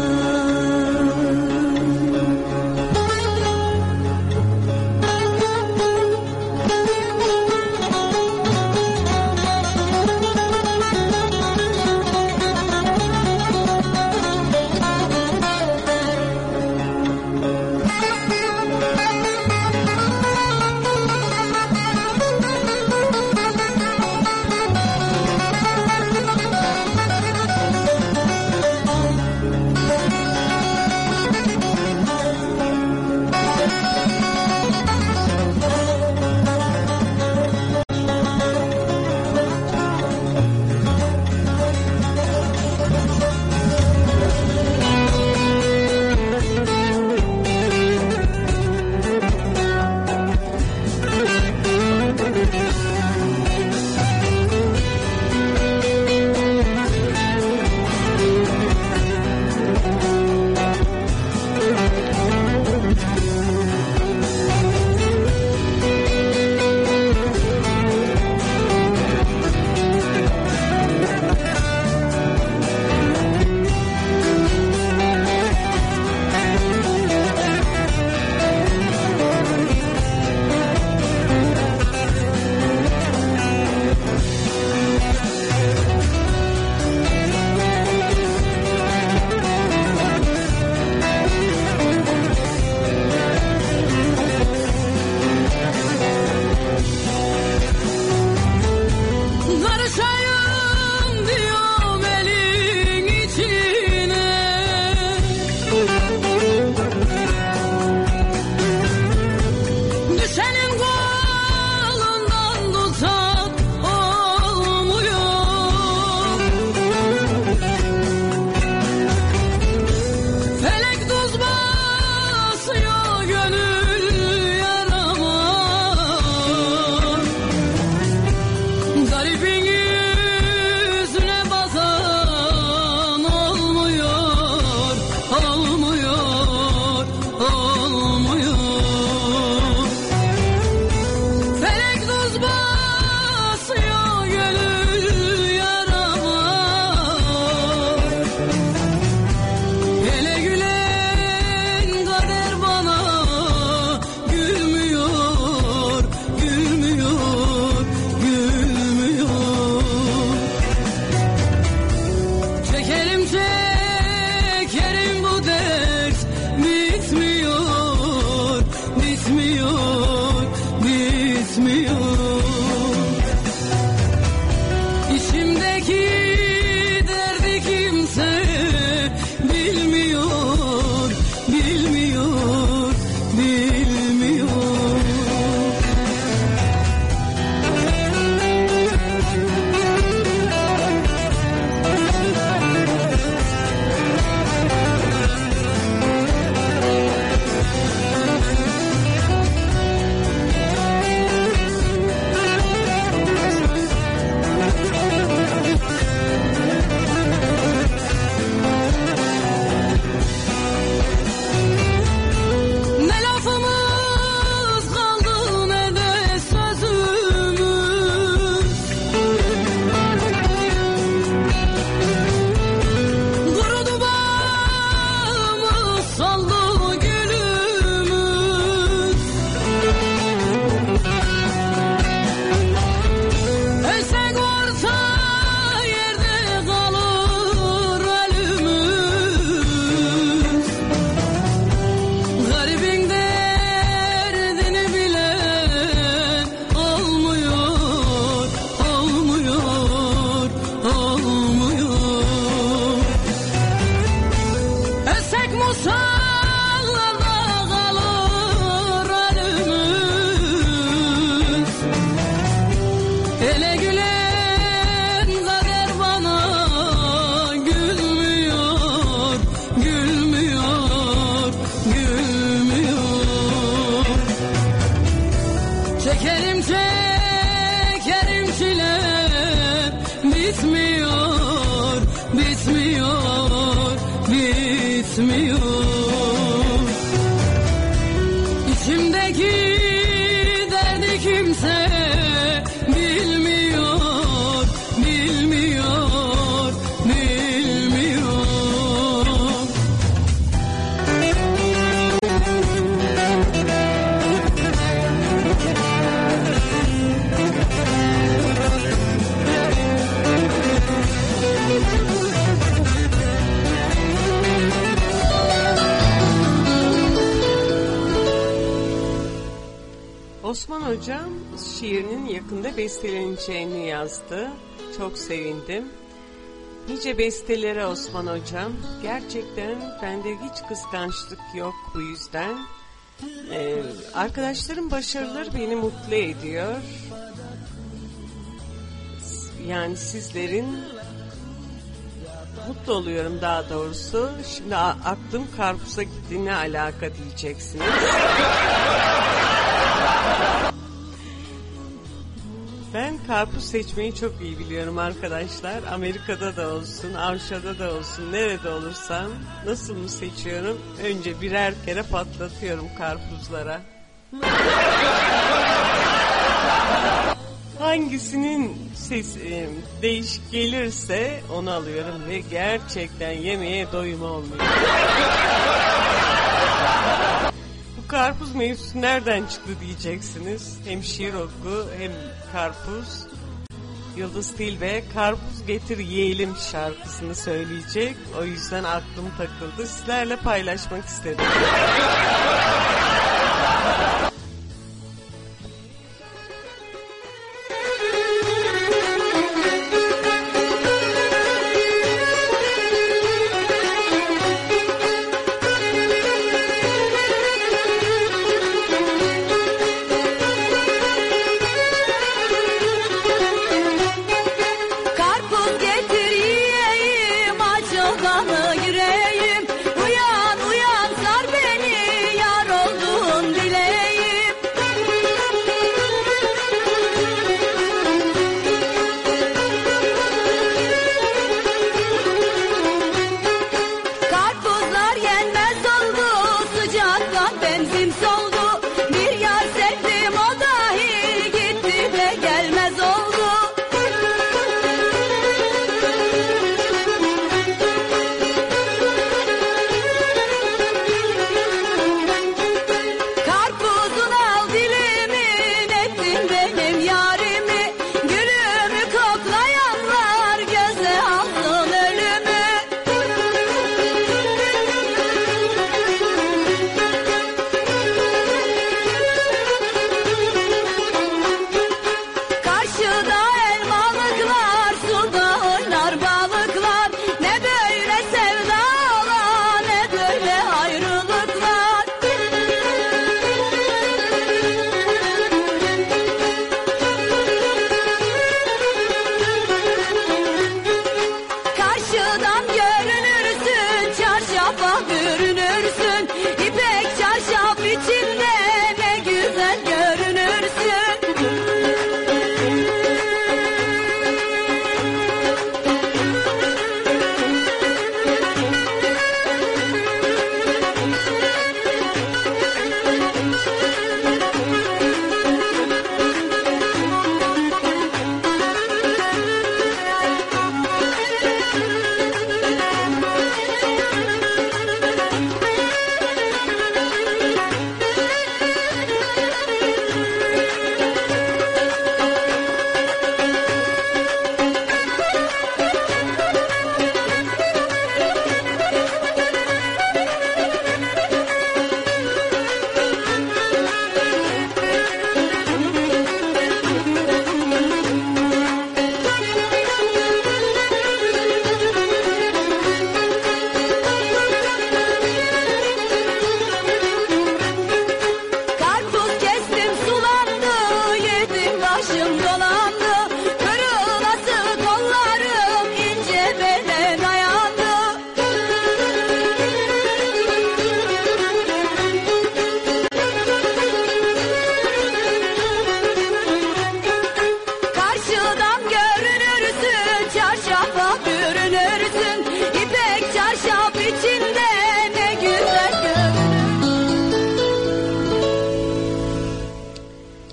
çekerim çile, bitmiyor, bitmiyor, bitmiyor. İçimdeki derdi kimse bilmiyor, bilmiyor, bilmiyor. Osman Hocam şiirinin yakında besteleneceğini yazdı. Çok sevindim. Nice bestelere Osman Hocam. Gerçekten bende hiç kıskançlık yok bu yüzden. Arkadaşlarım başarıları beni mutlu ediyor. Yani sizlerin mutlu oluyorum daha doğrusu. Şimdi aklım karpuza gitti, ne alaka diyeceksiniz. Ben karpuz seçmeyi çok iyi biliyorum arkadaşlar. Amerika'da da olsun, Avşa'da da olsun, nerede olursam nasıl mı seçiyorum? Önce birer kere patlatıyorum karpuzlara. Hangisinin sesi değişik gelirse onu alıyorum ve gerçekten yemeye doyum olmuyor. Bu karpuz mevzusu nereden çıktı diyeceksiniz. Hem şiir oku hem karpuz. Yıldız Tilbe Karpuz Getir Yiyelim şarkısını söyleyecek. O yüzden aklım takıldı. Sizlerle paylaşmak istedim. Karpuz getir yiyeyim, aç o kanı yüreğim. Uyan uyan sar beni,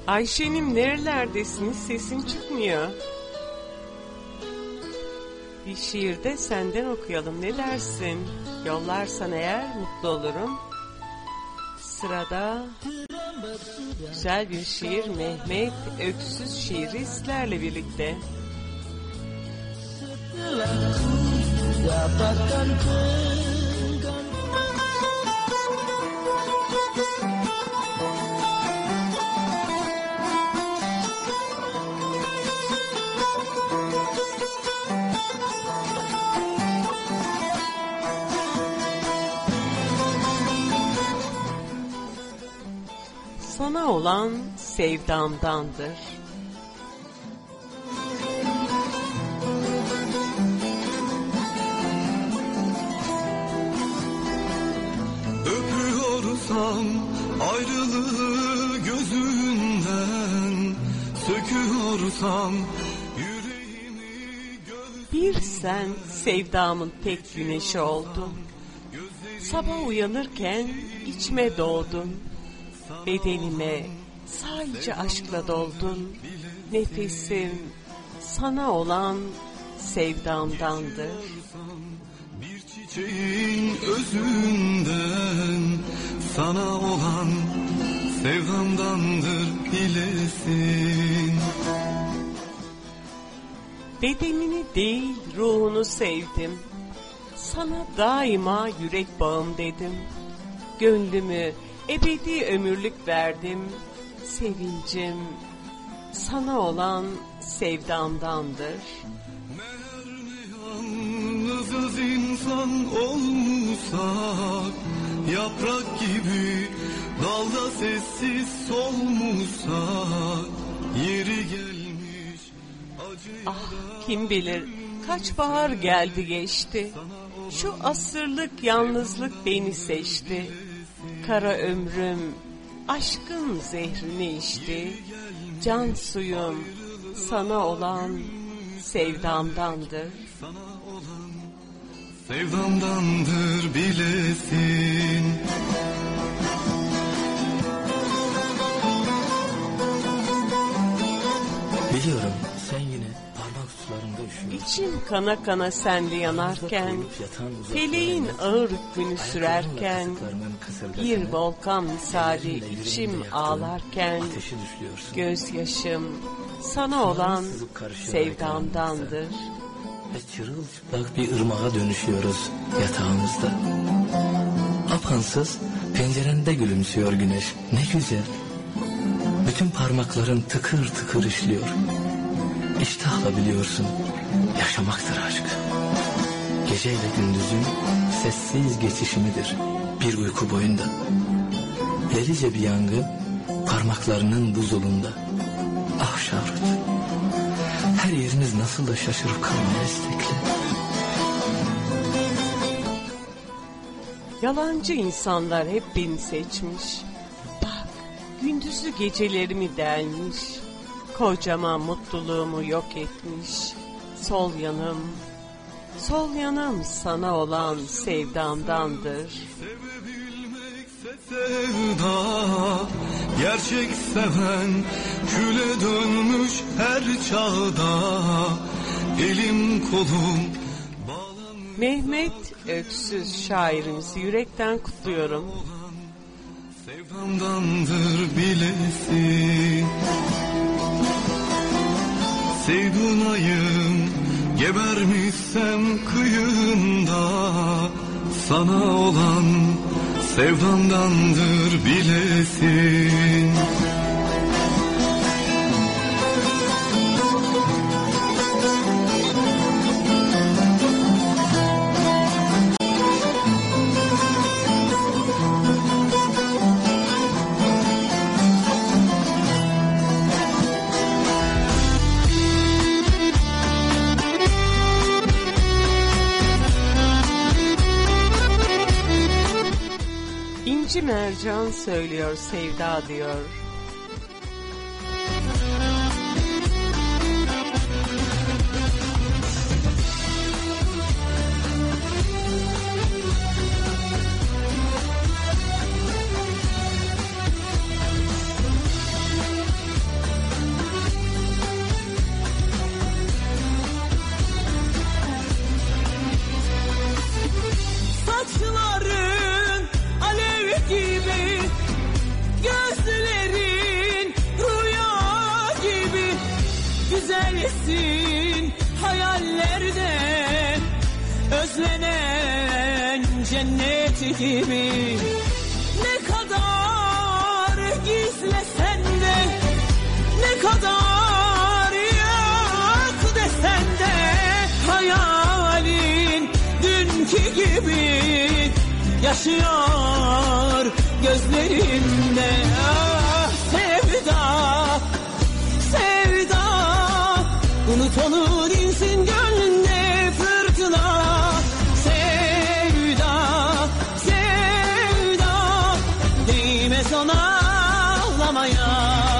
Ayşe'nim nerelerdesiniz? Sesin çıkmıyor. Bir şiir de senden okuyalım. Ne dersin? Yollarsan eğer mutlu olurum. Sırada güzel bir şiir Mehmet Öksüz şiiri sizlerle birlikte. Sana olan sevdamdandır. Öpüyorsam ayrılığı gözünden, söküyorsam bir sen sevdamın tek güneşi oldun. Sabah uyanırken içime doğdun. Bedenime sadece aşkla doldun. Nefesim sana olan sevdamdandır. bir çiçeğin özünden, sana olan sevdamdandır bilesin. Bedenini değil ruhunu sevdim. Sana daima yürek bağım dedim. Gönlümü ebedi ömürlük verdim. Sevincim sana olan sevdamdandır. Yalnızız insan olmuşsak, yaprak gibi dalda sessiz solmuşsak, yeri gelmiş acı. Ah kim bilir kaç bahar geldi geçti. Şu asırlık yalnızlık beni seçti. Kara ömrüm aşkın zehrini içti. Can suyum sana olan sevdamdandır. Sevdamdandır bilesin. Biliyorum sen yine parmak uçlarında üşüyorsun. İçim kana kana senli yanarken, feleğin ağır hükmünü sürerken, bir volkan misali içim ağlarken, gözyaşım sana olan sevdamdandır. Ve çırılçıplak bir ırmağa dönüşüyoruz yatağımızda. Apansız pencerende gülümsüyor güneş. Ne güzel. Bütün parmakların tıkır tıkır işliyor. İştahla biliyorsun, yaşamaktır aşk. Geceyle gündüzün sessiz geçişimidir bir uyku boyunda. Delice bir yangın parmaklarının buzulunda. Ah Şahrut, her yerimiz nasıl da şaşırıp kalmaya istekli. Yalancı insanlar hep beni seçmiş. Bak, gündüzlü gecelerimi delmiş. Kocaman mutluluğumu yok etmiş. Sol yanım sana olan sevdamdandır. Sevebilmekse sevda, gerçek seven küle dönmüş her çağda. Elim kolum bağlanmış. Mehmet Öksüz şairimizi yürekten kutluyorum. Sevdamdandır bilesin. Sevdunayım, gebermişsem kıyında, sana olan sevdamdandır bilesin. İnci Mercan söylüyor sevda diyor. de özlenen cennet gibi. Ne kadar gizlesen de, ne kadar yak desen de, hayalin dünkü gibi yaşıyor gözlerimde. Ah sevda, sevda, unut onu dinsin gönlünde fırtına. Sevda, sevda, değmez ona ağlamaya.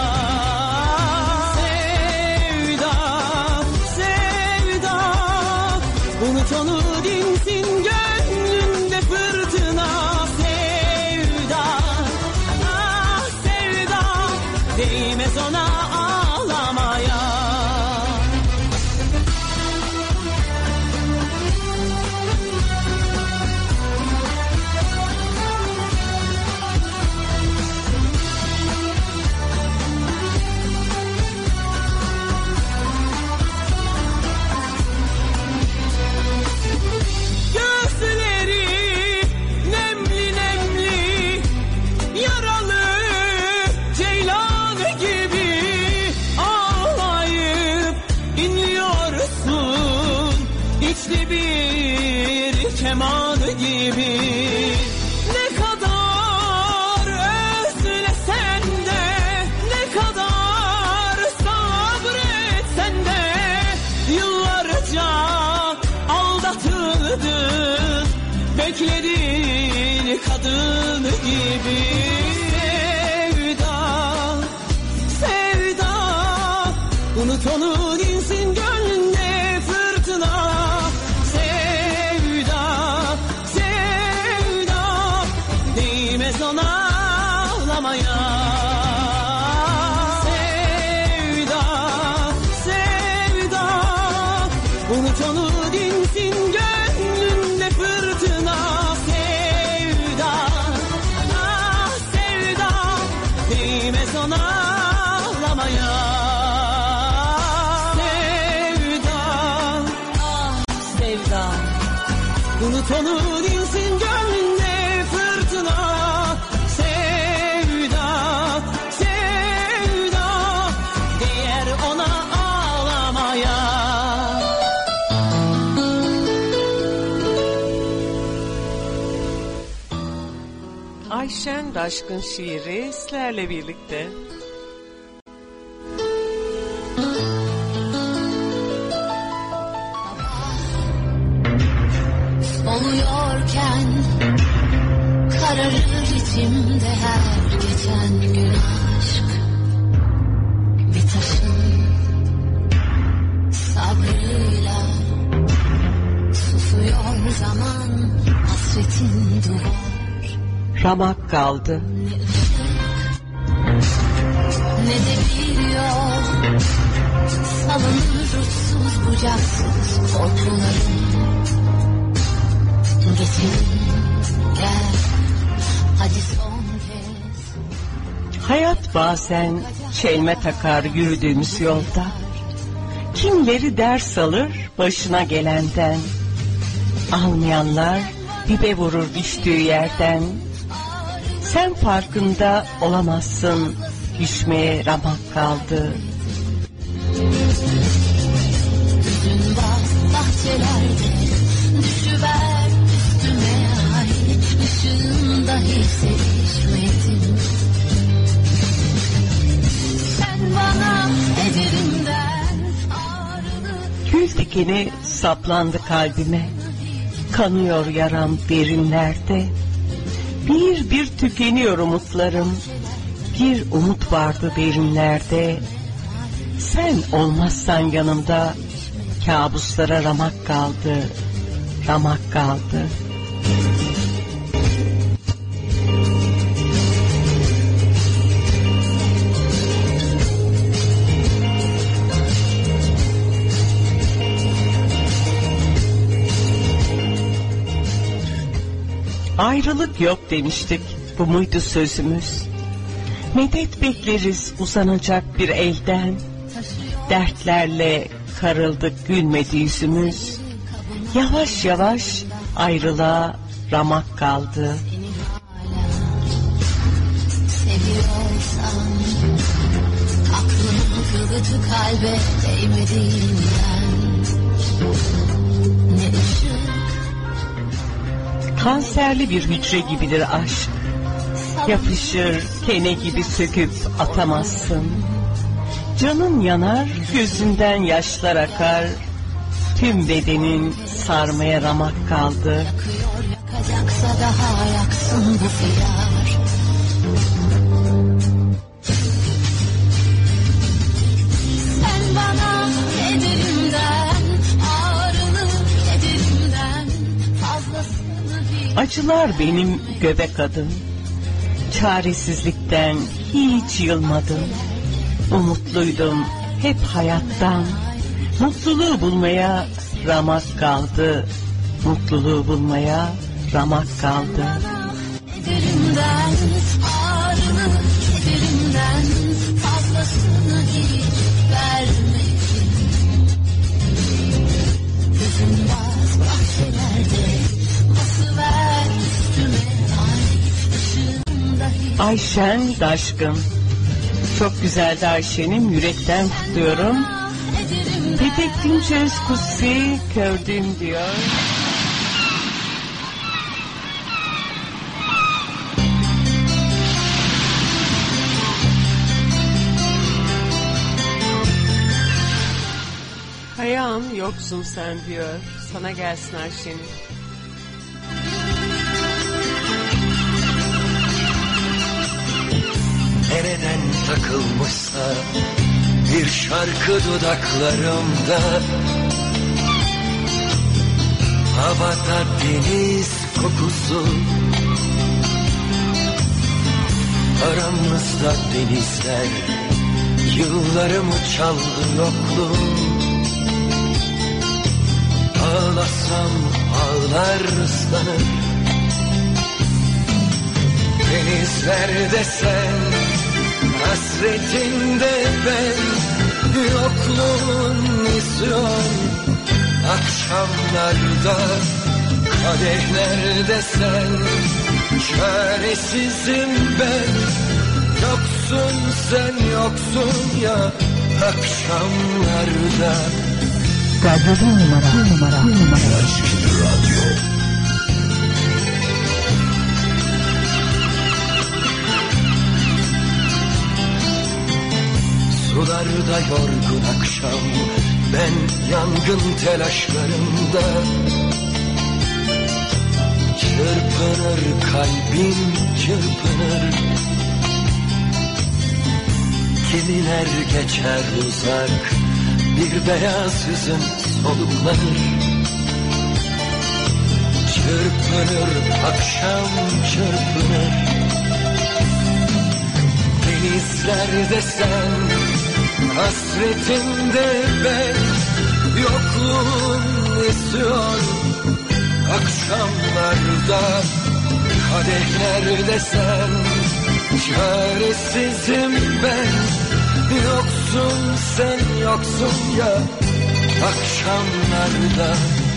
Sevda, sevda, unut onu dinsin gönlünde fırtına. Sevda, ah sevda, değmez ona ağlamaya. Gözleri nemli nemli, yaralı ceylan gibi, ağlayıp inliyorsun içli bir keman gibi. Ne kadar özlesen de, ne kadar sabretsen de, yıllarca aldatıldın, bekledin kadın gibi. Sevda, sevda, unut onu dinsin gönlünde fırtına. Sevda, sevda, değmez ona ağlamaya. Sevda, sevda, unut onu dinsin gönlünde fırtına. Sevda, ah sevda, değmez ona ağlamaya. Sevda, ah sevda, unut onu dinsin gönlünde fırtına. Sevda, sevda, değer ona ağlamaya. Ayşen Daşkın şiiri sizlerle birlikte. Oluyorken kararır içimde her geçen gün aşk. Bir taşın sabrıyla susuyor zaman, hasretin duvar. Ramak kaldı. Ne de bir yol salınır uçsuz bucaksız korkularım. Geçelim gel hadi son kez. Hayat bazen çelme takar yürüdüğümüz yolda. Kimleri ders alır başına gelenden. Almayanlar dibe vurur düştüğü yerden. Sen farkında olamazsın, düşmeye ramak kaldı. Dün bahçelerde düşüver üstüme, ay ışığında hiç sevişmedin. Sen bana ecelinden ağrını. Gül dikeni saplandı kalbime. Kanıyor yaram derinlerde. Bir bir tükeniyor umutlarım. Bir umut vardı derinlerde. Sen olmazsan yanımda kabuslara ramak kaldı, ramak kaldı. Ayrılık yok demiştik, bu muydu sözümüz? Medet bekleriz uzanacak bir elden. Dertlerle karıldık, gülmedi yüzümüz. Yavaş yavaş ayrılığa ramak kaldı. Seviyorsan aklımın kılıcı kalbe değmediğinden ne ışık. Kanserli bir hücre gibidir aşk. Yapışır, kene gibi söküp atamazsın. Canın yanar, gözünden yaşlar akar. Tüm bedenin sarmaya ramak kaldı. Yakıyor, yakacaksa daha yaksın bu fiyar. Sen bana ederimden, ağrını ederimden fazlasını bil. Acılar benim göbek adım. Çaresizlikten hiç yılmadım. Umutluydum hep hayattan. Mutluluğu bulmaya ramak kaldı. Mutluluğu bulmaya ramak kaldı. Ederimden, ağrını kederimden fazlasını hiç vermedin. Gözüm baz bahçelerde basıver üstüme ay ışığında hiç. Ayşen Daşkın. Çok güzeldi Ayşe'nim, yürekten kutluyorum. Petek Dinçöz Kutsi kördüm diyor. Kayağım yoksun sen diyor. Sana gelsin Ayşe'nin. Nereden takılmışsa bir şarkı dudaklarımda, havada deniz kokusu, aramızda denizler, yıllarımı çaldı yokluğum. Ağlasam ağlar ıslanır, denizlerde sen, hasretinde ben, yokluğun isyan. Akşamlarda kadehlerde sen, çaresizim ben. Yoksun sen yoksun ya akşamlarda. Radyo numara. Radyo. Sularda yorgun akşam, ben yangın telaşlarında. Çırpınır kalbim çırpınır, kimiler geçer uzak, bir beyaz yüzün soluklanır. Çırpınır akşam çırpınır, denizlerde sen, hasretinde ben, yokluğun isyan. Akşamlarda kadehlerde sen, çaresizim ben. Yoksun sen yoksun ya akşamlarda.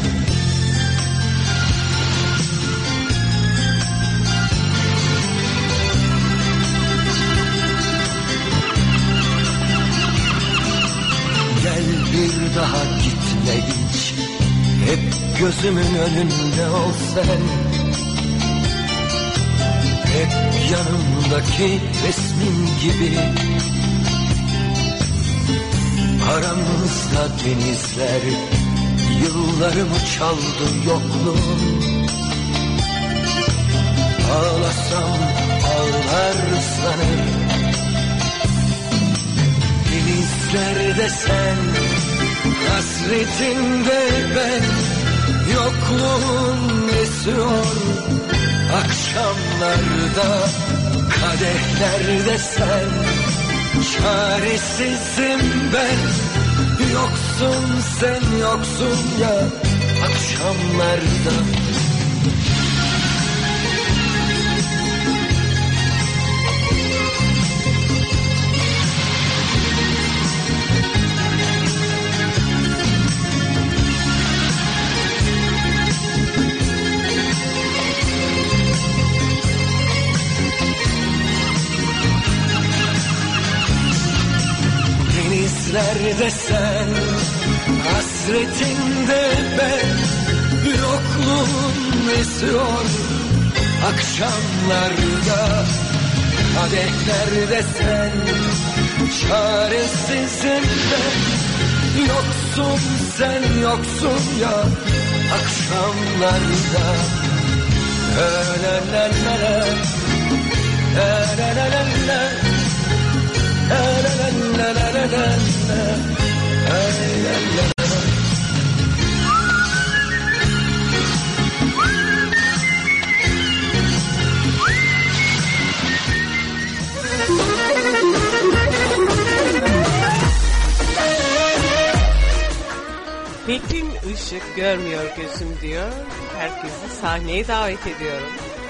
Gel bir daha gitme hiç, hep gözümün önünde ol sen. Hep yanımdaki resmin gibi, aramızda denizler, yıllarımı çaldı yokluğum. Ağlasam ağlar ıslanır, denizlerde sen, hasretinde ben, yokluğun esiyor. Akşamlarda kadehlerde sen, çaresizim ben. Yoksun sen yoksun ya akşamlarda. Kadehlerde sen, hasretinde ben, yokluğun esiyor akşamlarda. Kadehlerde sen, çaresizim ben, yoksun sen yoksun ya akşamlarda. La la la la la, la la la la, la la la la la, la la la. Pekin ışık görmüyor gözüm diyor. Herkesi sahneye davet ediyorum.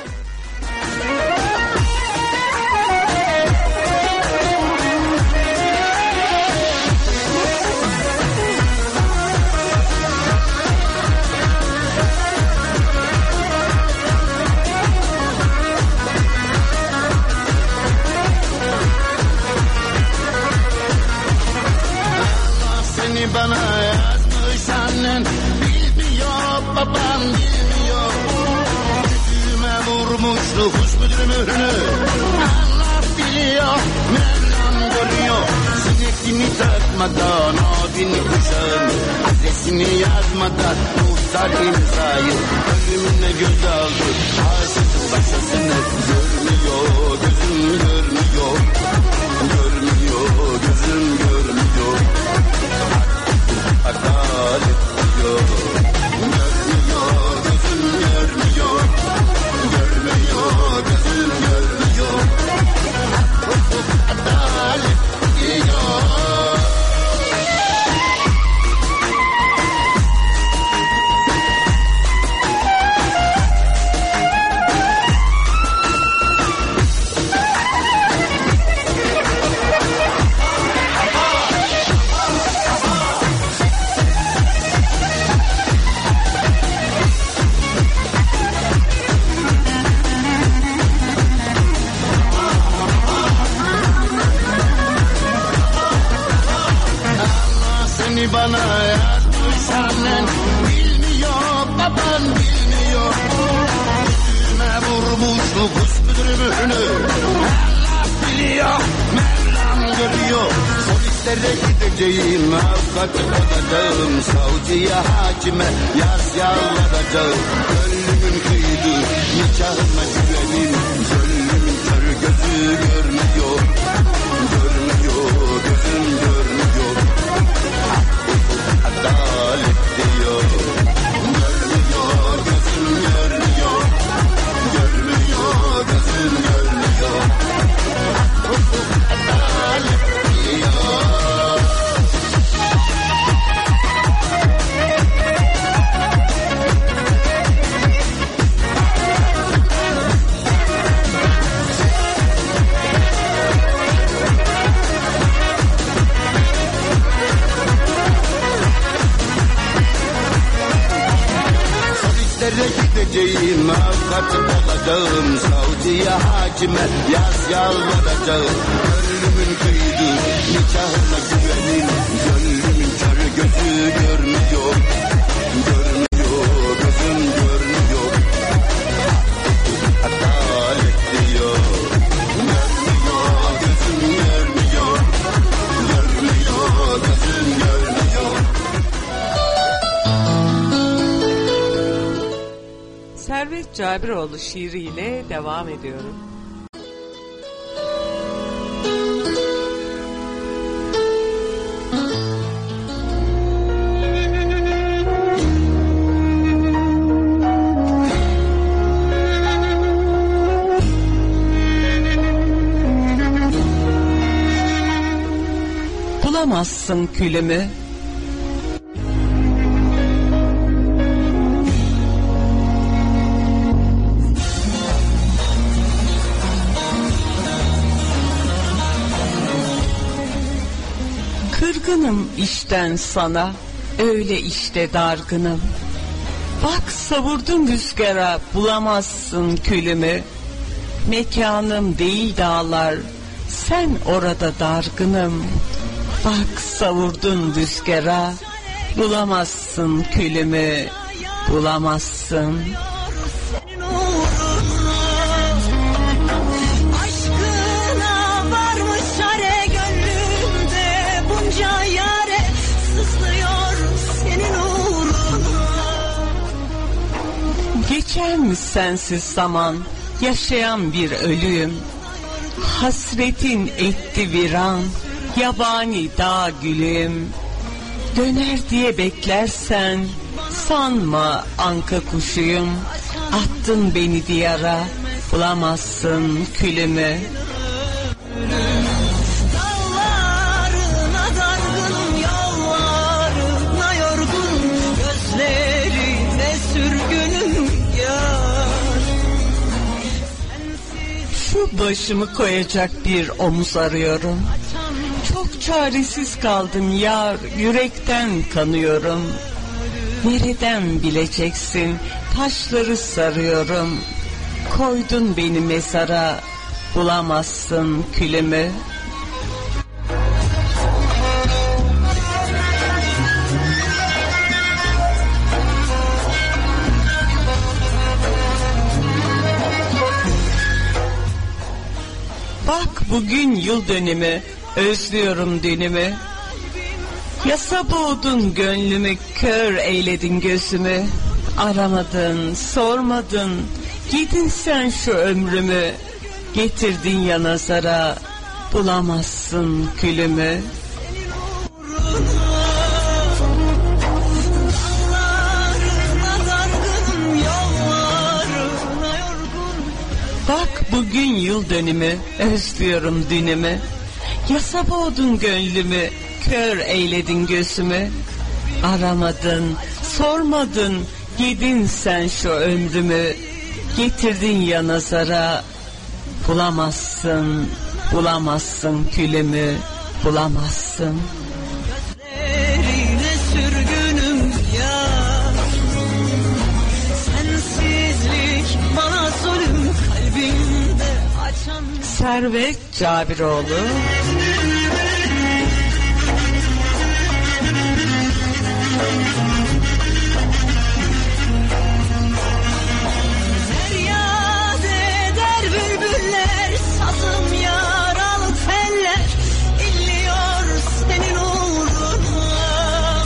Allah seni bana yazmış annen, bilmiyor babam bilmiyor. Yüzüme vurmuş nüfus müdürü mührünü. Allah biliyor, Mevlam görüyor. Sinekini takmadan abin kuşağın, adresini yazmadan muhtar imzayı ölümüne göz aldı. Aşıkın başkasını görmüyor, gözüm görmüyor. Görmüyor, gözüm görmüyor. Adalet diyor. Görmüyor, gözüm görmüyor. Görmüyor, gözüm görmüyor. Adalet diyor. Bana yazmış annen, bilmiyor baban bilmiyor. Yüzüme vurmuş nüfus müdürü mührünü. Allah biliyor, Mevlam görüyor. Polislere gideceğim, avukat olacağım. Savcıya, hakime yaz yalvaracağım. Gönlümün kıydı, nikahıma güvenim. Gönlümün kör gözü görmüyor. Görmüyor, gözüm görmüyor. Adalet diyor. Görmüyor, gözüm görmüyor. Görmüyor, gözüm görmüyor. Adalet diyor. Gideceğim, avukat olacağım. Savcıya, hakime yaz yalvaracağım. Gönlümün kıydı, nikahına güvenim. Gönlümün kör gözü görmüyor. Görmüyor, gözüm görmüyor. Adalet diyor. Görmüyor, gözüm görmüyor. Görmüyor, gözüm görmüyor. Servet Cabiroğlu şiiriyle devam ediyorum. Bulamazsın külümü, kırgınım işten sana, öyle işte dargınım. Bak savurdum rüzgara, bulamazsın külümü. Mekanım değil dağlar, sen orada dargınım. Bak savurdun rüzgara, bulamazsın külümü, bulamazsın. Aşkına varmış çare gönlümde, bunca yare sızlıyor senin uğruna. Geçer mi sensiz zaman, yaşayan bir ölüyüm. Hasretin etti viran, yabani dağ gülüm. Döner diye beklersen, sanma anka kuşuyum. Attın beni diyara, bulamazsın külümü. Dağlarına dargınım, yollarına yorgun, gözlerine sürgünüm yar. Şu başımı koyacak bir omuz arıyorum. Çok çaresiz kaldım yar, yürekten kanıyorum. Nereden bileceksin, taşları sarıyorum. Koydun beni mezara, bulamazsın külümü. Bak bugün yıl dönümü, özlüyorum dünümü. Yasa boğdun gönlümü, kör eyledin gözümü. Aramadın, sormadın, gidin sen şu ömrümü. Getirdin ya nazara, bulamazsın külümü. Bak bugün yıl dönümü, özlüyorum dünümü. Yasa boğdun gönlümü, kör eyledin gözümü. Aramadın, sormadın, gidin sen şu ömrümü. Getirdin ya nazara, bulamazsın, bulamazsın külümü, bulamazsın. Gözlerine sürgünüm yar. Sensizlik bana zulüm, kalbimde açan. Servet Cabiroğlu. Feryat eder bülbüller, sazım yaralı teller, inliyor senin uğruna.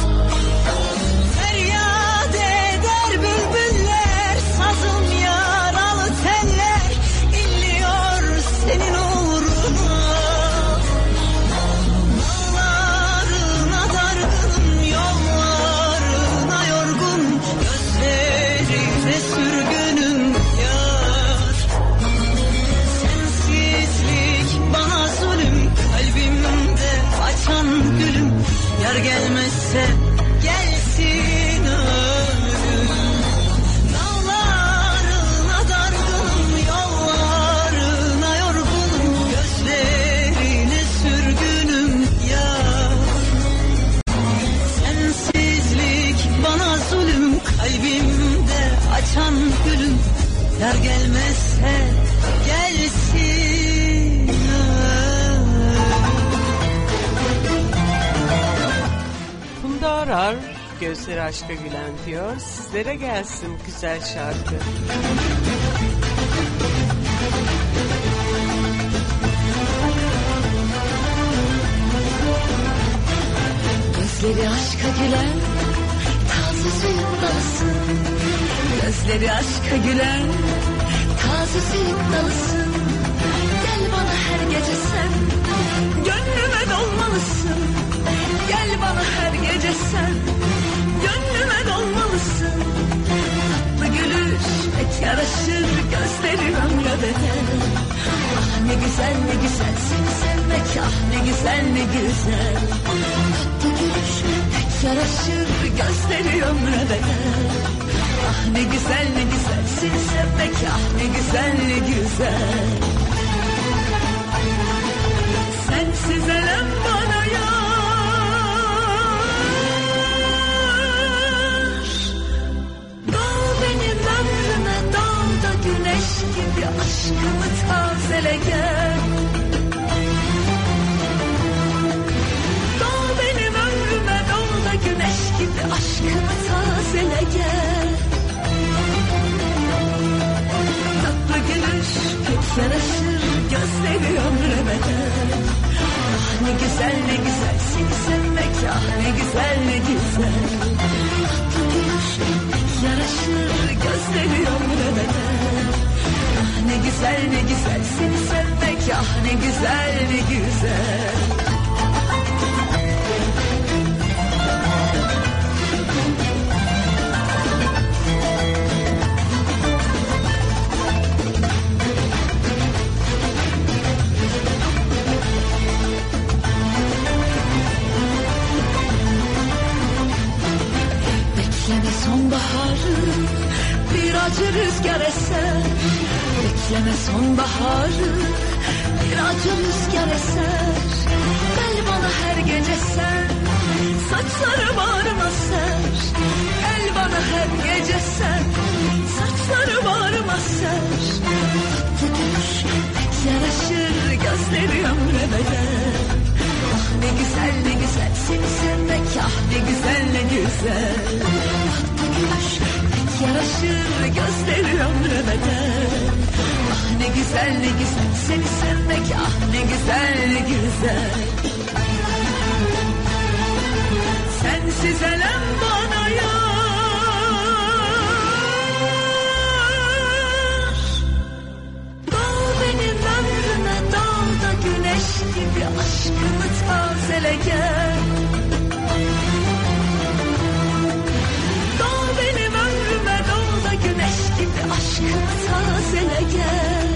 Feryat eder bülbüller, sazım yaralı teller, inliyor senin uğruna. Dağlarına dargınım, yollarına yorgun, gözlerine sürgünüm yar. Sensizlik bana zulüm, kalbimde açan gülüm. Yar gelmezse gelsin ölüm. Dağlarına dargınım, yollarına yorgunum, gözlerine sürgünüm yar. Sensizlik bana zulüm, kalbimde açan gülüm. Yar gelmezse gelsin Funda Arar, gözleri aşka gülen diyor. Sizlere gelsin güzel şarkı. Gözleri aşka gülen taze suyundasın. Gözleri aşka gülen taze suyundasın. Gel bana her gece sen, gönlüme dolmalısın. Gel bana her gece sen, gönlüme dolmalısın. Tatlı gülüş pek yaraşır, gözlerin ömre bedel. Ah ne güzel ne güzel seni sevmek, ah ne güzel ne güzel. Tatlı gülüş pek yaraşır, gözleri ömre bedel. Ah ne güzel ne güzel seni sevmek, ah ne güzel ne güzel. Sensiz elem bana yar. Doğ benim ömrüme, dağda güneş gibi aşkımı tazele gel. Doğ gibi aşkımı tazele gel. Tatlı gülüş pek yaraşır gözleri ömremeden. Ah ne güzel ne güzel seni sevmek, ah ne güzel ne güzel. Tatlı gülüş pek yaraşır gözleri ömremeden. Ah ne güzel ne güzel seni sevmek, ah ne güzel ne güzel. Bekleme sonbaharı, bir acı rüzgar eser. Bekleme sonbaharı, bir acı rüzgar eser. Gel bana her gece sen, saçlarım ağrıma ser. Gel bana her gece sen, saçlarım ağrıma ser. Tatlı gülüş pek yaraşır gözleri ömremeden. Ah ne güzel ne güzel seni sevmek, ah ne güzel ne güzel. Tatlı gülüş pek yaraşır gözleri ömremeden. Ah ne güzel ne güzel seni sevmek, ah ne güzel ne güzel. Sensiz elem bana yar. Dal benim ömrüme, dalda güneş gibi aşkımı tazele gel. Dal benim ömrüme, dalda güneş gibi aşkımı tazele gel.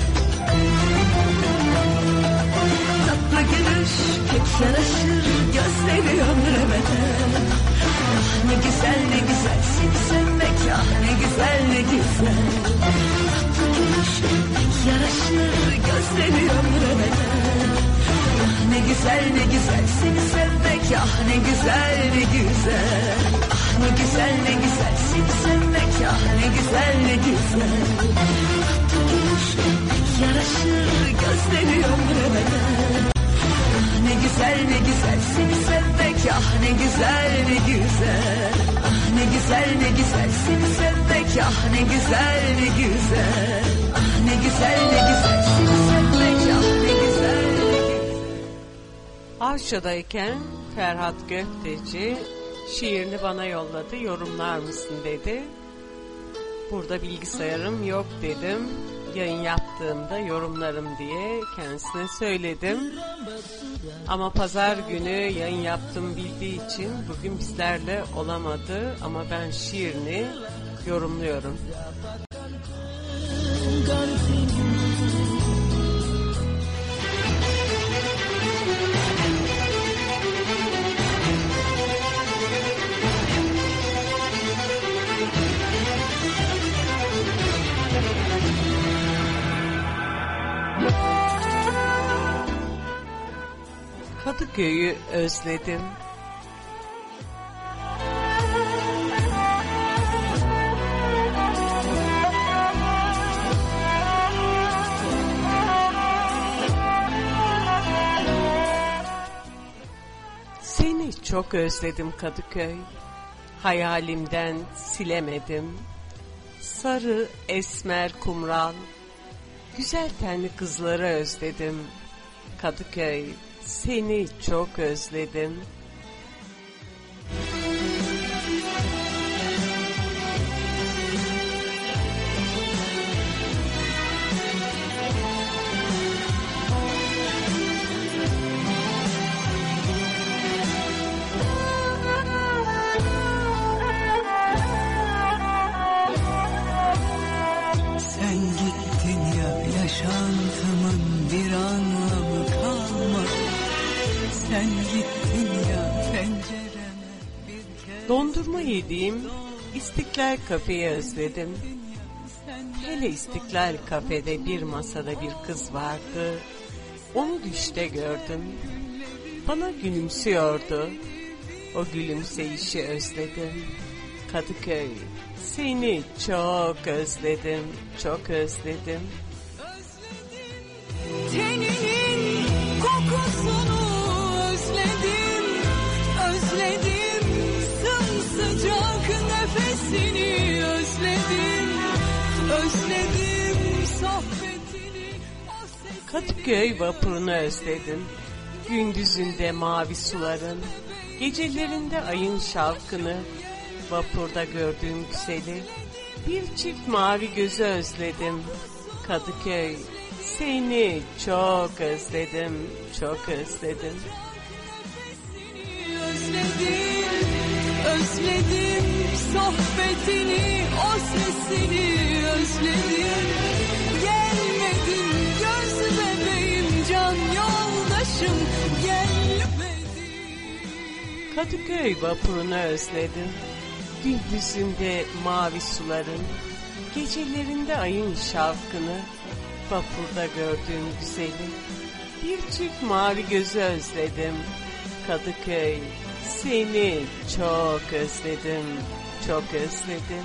Tatlı gülüş pek yaraşır gözleri ömremeden. Ah ne güzel ne güzel seni sevmek, ah ne güzel ne güzel. Tatlı gülüş pek yaraşır gözleri ömremeden. Ah ne güzel ne güzel seni sevmek, ah ne güzel ne güzel. Ah ne güzel ne güzel seni sevmek, ah ne güzel ne güzel. Tatlı gülüş pek yaraşır gözleri ömremeden. Ah ne güzel ne güzel seni sevmek, ah ne güzel ne güzel. Ah ne güzel ne güzel seni sevmek, ah ne güzel ne güzel. Ah ne güzel ne güzel seni sevmek, ah ne güzel ne güzel. Avşa'dayken Ferhat Gökteci şiirini bana yolladı, yorumlar mısın dedi. Burada bilgisayarım yok dedim. Yayın yaptığımda yorumlarım diye kendisine söyledim. Ama pazar günü yayın yaptım bildiği için bugün bizlerle olamadı. Ama ben şiirini yorumluyorum. Kadıköy'ü özledim. Seni çok özledim Kadıköy. Hayalimden silemedim. Sarı, esmer, kumral, güzel tenli kızları özledim. Kadıköy, seni çok özledim. Sen gittin ya, yaşantımın bir anlamı kalmadı. Sen gittin ya, pencereme bir kez. Dondurma yediğim İstiklal Kafe'yi özledim. Hele İstiklal Kafe'de bir masada bir kız vardı. Onu düşte gördüm. Bana gülümsüyordu. O gülümseyişi özledim. Kadıköy, seni çok özledim, çok özledim. Teninin kokusunu özledim, özledim. Sımsıcak Kadıköy vapurunu özledim. Gündüzünde mavi suların, gecelerinde ayın şavkını, vapurda gördüğüm güzeli, bir çift mavi gözü özledim. Kadıköy, seni çok özledim, çok özledim. Özledim, özledim sohbetini, o sesini özledim. Gelmedin göz bebeğim, can yoldaşım gelmedin. Kadıköy vapurunu özledim. Gündüzünde mavi suların, gecelerinde ayın şavkını, vapurda gördüğüm güzeli, bir çift mavi gözü özledim. Kadıköy, seni çok özledim, çok özledim.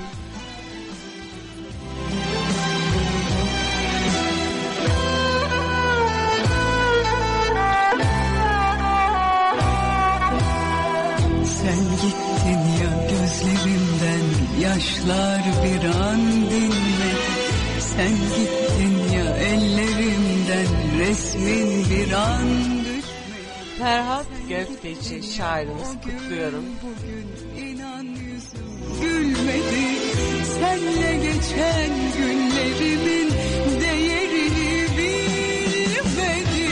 Sen gittin ya gözlerimden, yaşlar bir an dinmedi. Sen gittin ya ellerimden, resmin bir an düşmedi. Ferhat Gökteci şairimizi kutluyorum. Bugün inan yüzüm gülmedi. Senle geçen günlerimin değerini bilmedi.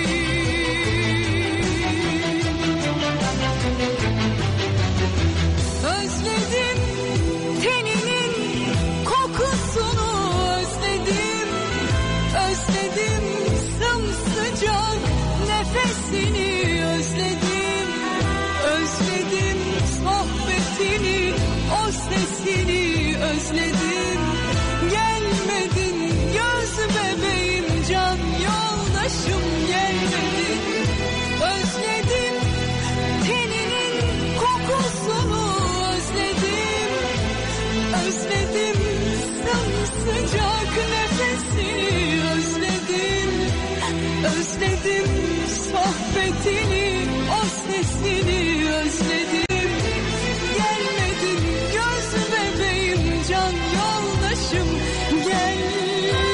Özledim teninin kokusunu, özledim, özledim sımsıcak nefesini, özledim, özledim sohbetini, o sesini özledim. Gelmedin göz bebeğim, can yoldaşım gelmedin. Özledim teninin kokusunu, özledim, özledim sımsıcak nefesini, özledim, özledim sohbetini, o sesini özledim. Gelmedin göz bebeğim, can yoldaşım gelmedin.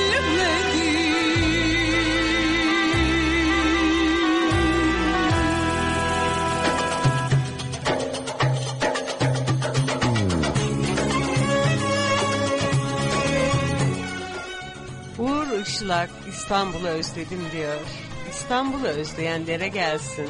Uğur Işılak İstanbul'u özledim diyor. İstanbul'u özleyenlere gelsin.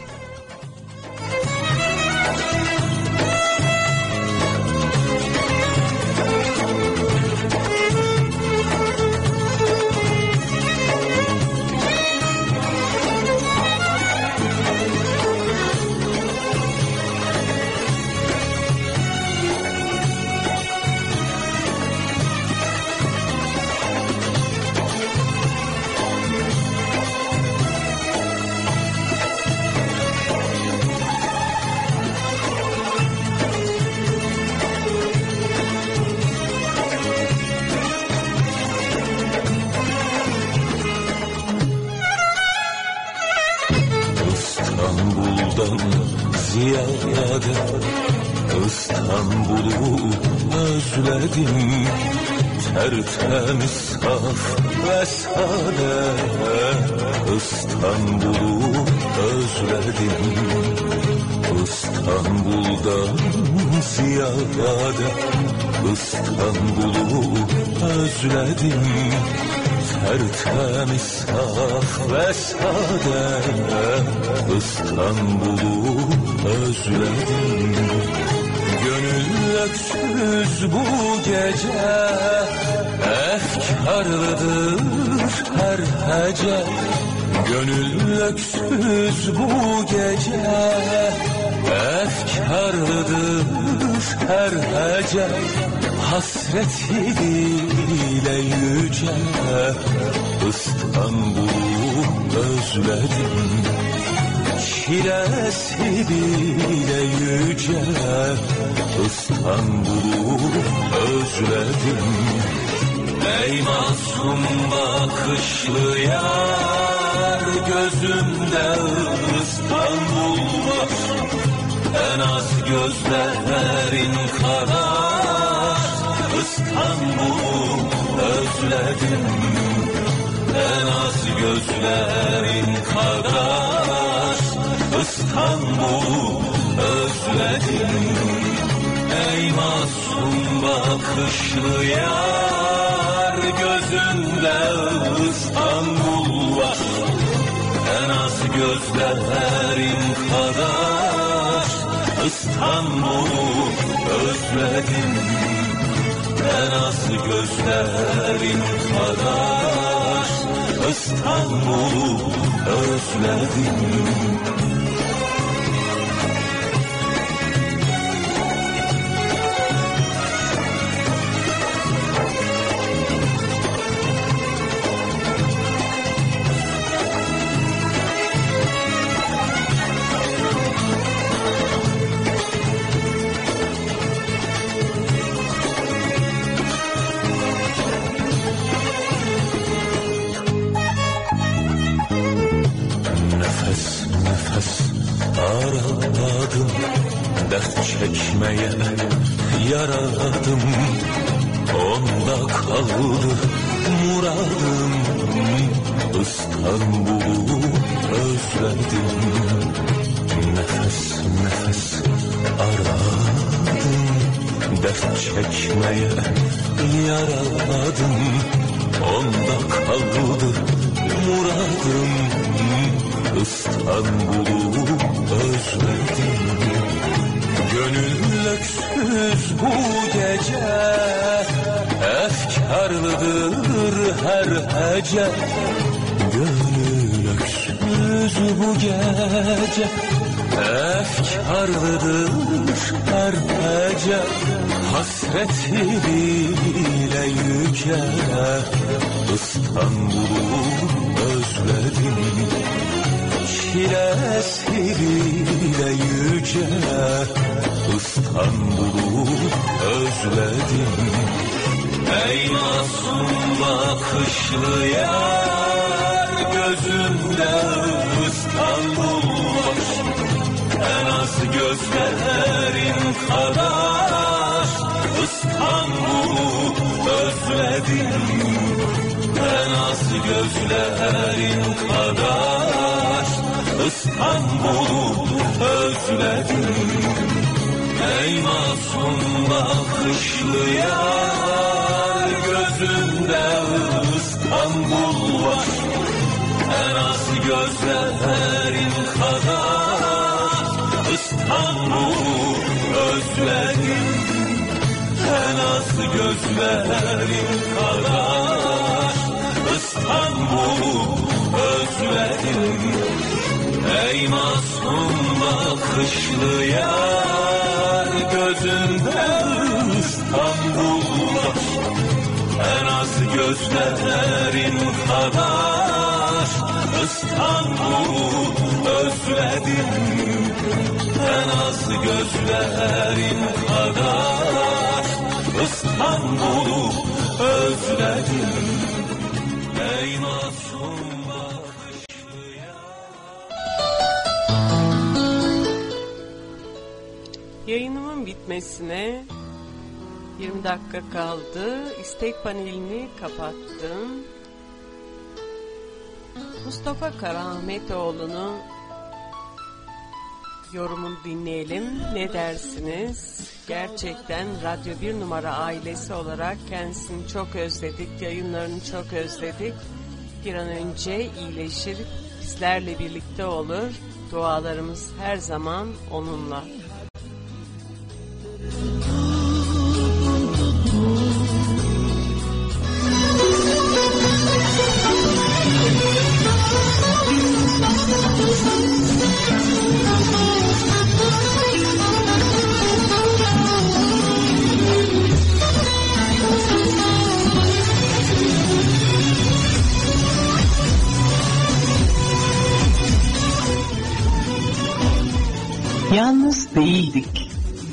ziyade İstanbul'u özledim. Tertemiz saf ve sade İstanbul'u özledim. İstanbul'dan ziyade İstanbul'u özledim. Tertemiz saf ve sade İstanbul'u özledim. Gönül öksüz bu gece, efkarlıdır her hece. Gönül öksüz bu gece, efkarlıdır her hece. Hasretiyle yüce İstanbul'u özledim. Çilesi bile yüce İstanbul'u özledim. Ey masum bakışlı yar, gözümde İstanbul var. En az gözlerin kadar İstanbul'u özledim. En az gözlerin kadar İstanbul özledim. Ey masum bakışlı yar, gözünde İstanbul var. En az gözlerin kadar İstanbul özledim. En az gözlerin kadar İstanbul özledim. Araladım, dert çekmeye yaradım. Onda kaldı muradım. İstanbul'u özledim. Nefes nefes aradım, dert çekmeye yaradım. Onda kaldı muradım. İstanbul'u özledim. Gönül öksüz bu gece, efkarlıdır her hece. Gönül öksüz bu gece, efkarlıdır her hece. Hasreti bile yüce, İstanbul'u özledim. Çilesi bile yüce, İstanbul'u özledim. Ey masum bakışlı yar, gözümde İstanbul var. En az gözlerin kadar İstanbul'u özledim. En az gözlerin kadar İstanbul'u özledim. Ey masum bakışlı yar, gözümde İstanbul var. En az gözlerin kadar İstanbul'u özledim. En az gözlerin kadar İstanbul'u özledim. Ey masum bakışlı yar, gözünde İstanbul var. En az gözlerin kadar İstanbul'u özledim. En az gözlerin kadar İstanbul'u özledim. Ey masum bakışlı Yayınımın bitmesine 20 dakika kaldı. İstek panelini kapattım. Mustafa Karaahmetoğlu'nun yorumunu dinleyelim. Ne dersiniz? Gerçekten Radyo 1 Numara ailesi olarak kendisini çok özledik. Yayınlarını çok özledik. Bir an önce iyileşir, bizlerle birlikte olur. Dualarımız her zaman onunla. Yalnız değildik.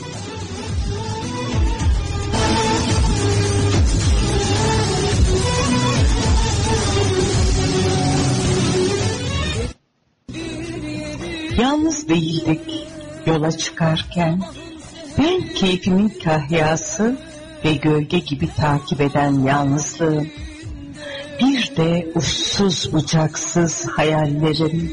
Yalnız değildik yola çıkarken. Ben keyfimin kahyası ve gölge gibi takip eden yalnızlığım. Bir de uçsuz bucaksız hayallerim.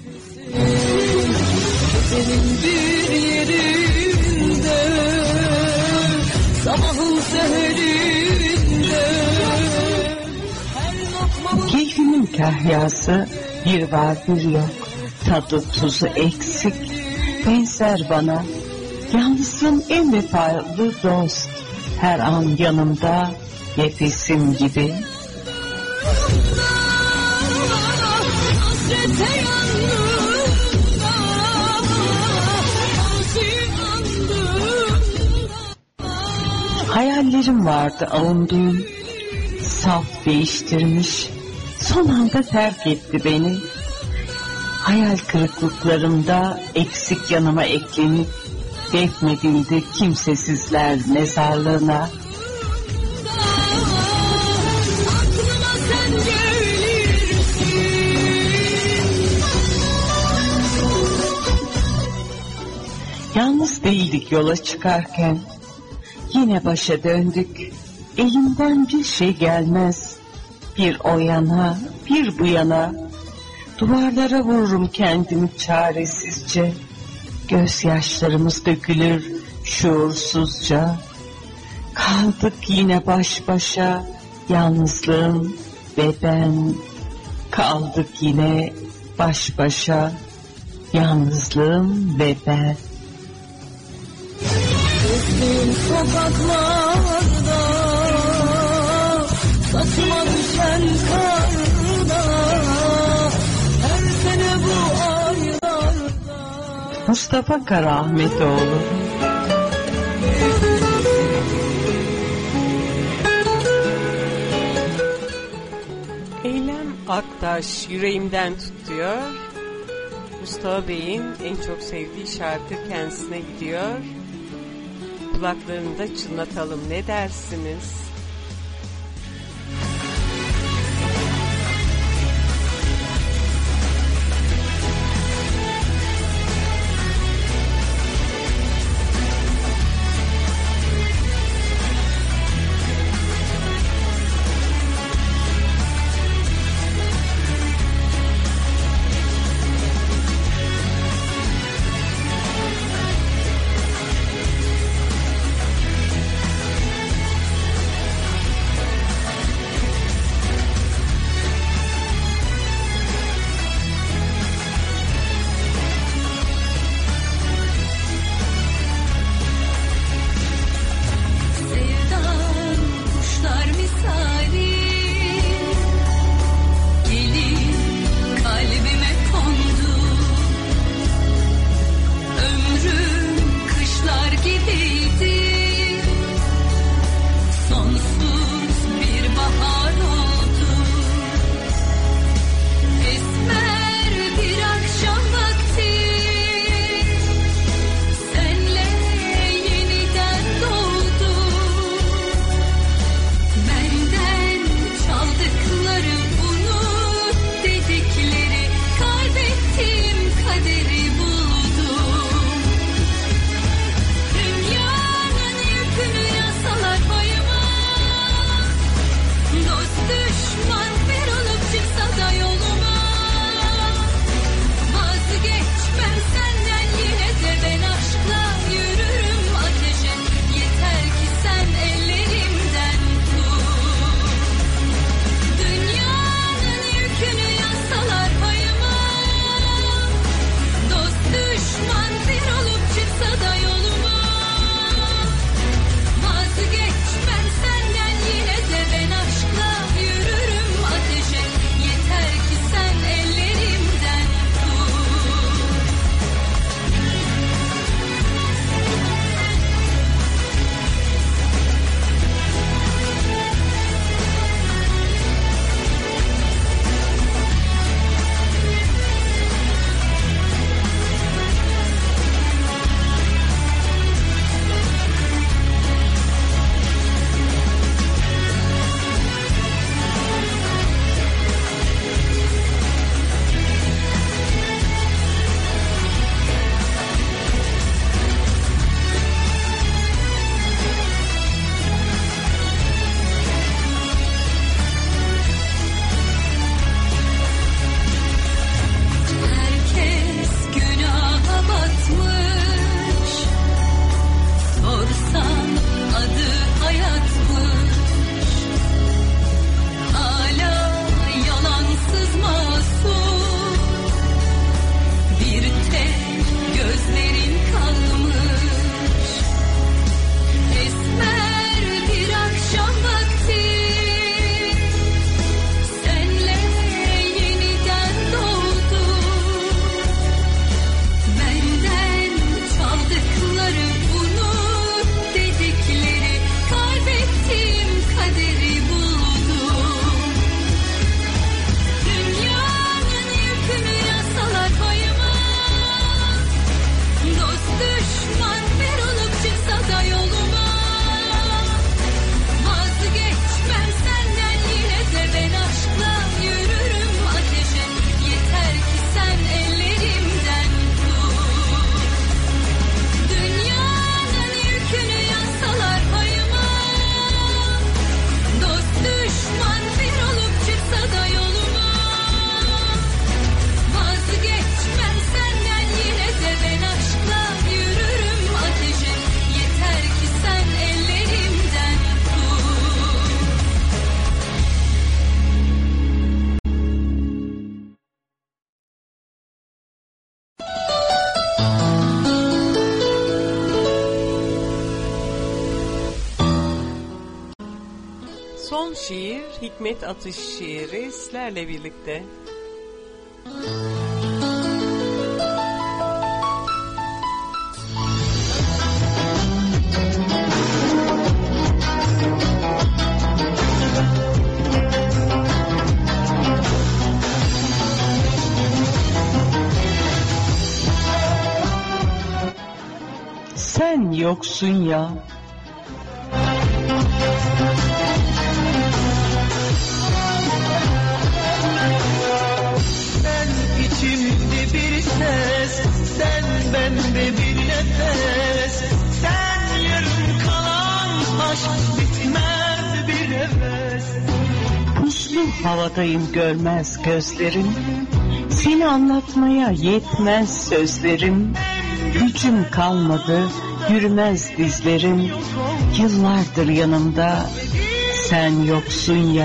Senin bir yerinde, sabahın seherinde. Keyfimin kahyası bir var bir yok. Tadı tuzu eksik. Benzer bana. Yalnızım en vefalı dost. Her an yanımda nefesim gibi. Hasrete yandım, Hayallerim vardı avunduğum. Saf değiştirmiş. Son anda terk etti beni. Hayal kırıklıklarımda eksik yanıma eklenip defnedildi kimsesizler mezarlığına. aklıma sen gelirsin. Yalnız değildik yola çıkarken. Yine başa döndük. Elimden bir şey gelmez. Bir o yana, bir bu yana. Duvarlara vururum kendimi çaresizce. Gözyaşlarımız dökülür şuursuzca. Kaldık yine baş başa, yalnızlığım ve ben. Kaldık yine baş başa, yalnızlığım ve ben. Gezdiğim sokaklarda, saçma düşen karda, her sene bu aylarda. Mustafa Karaahmetoğlu. Eylem Aktaş yüreğimden tutuyor. Mustafa Bey'in en çok sevdiği şarkı kendisine gidiyor. Kulaklarını da çınlatalım, ne dersiniz? Son şiir Hikmet Atış şiiri sizlerle birlikte. Sen yoksun ya. Sen içimde bir ses, sen bende bir nefes. Sen yarım kalan aşk bitmez bir heves. Puslu havadayım görmez gözlerim. Seni anlatmaya yetmez sözlerim. Gücüm kalmadı, yürümez dizlerim. Yıllardır yanımda, sen yoksun ya.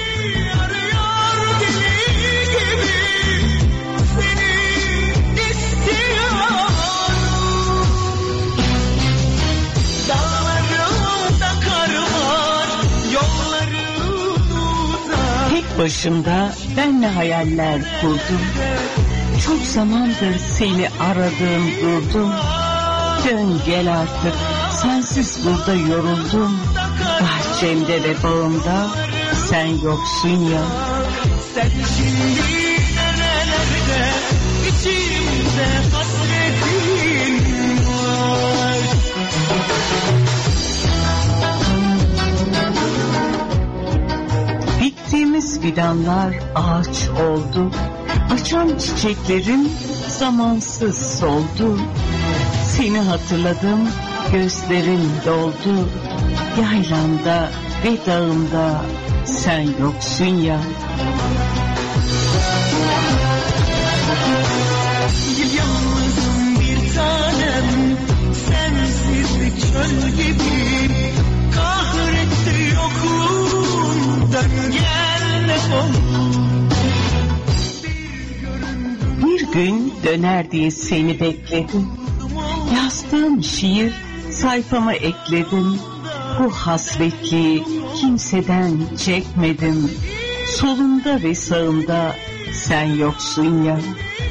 Tek başımda ben ne hayaller kurdum. Çok zamandır seni aradım durdum. Dön gel artık, sensiz burada yoruldum. Bahçemde ve bağımda sen yoksun ya. Sen şimdi nerelerde, içimde hasretin var. Diktiğimiz fidanlar ağaç oldu. Açan çiçeklerim zamansız soldu. Seni hatırladım, gözlerim doldu. Yaylamda ve dağımda sen yoksun ya. Yalnızım bir tanem, sensizlik çöl gibi. Kahretti yokluğun, dön gel defol. Bir gün döner diye seni bekledim. Yazdığım şiir sayfama ekledim. Bu hasretliği kimseden çekmedim. Solumda ve sağımda sen yoksun ya.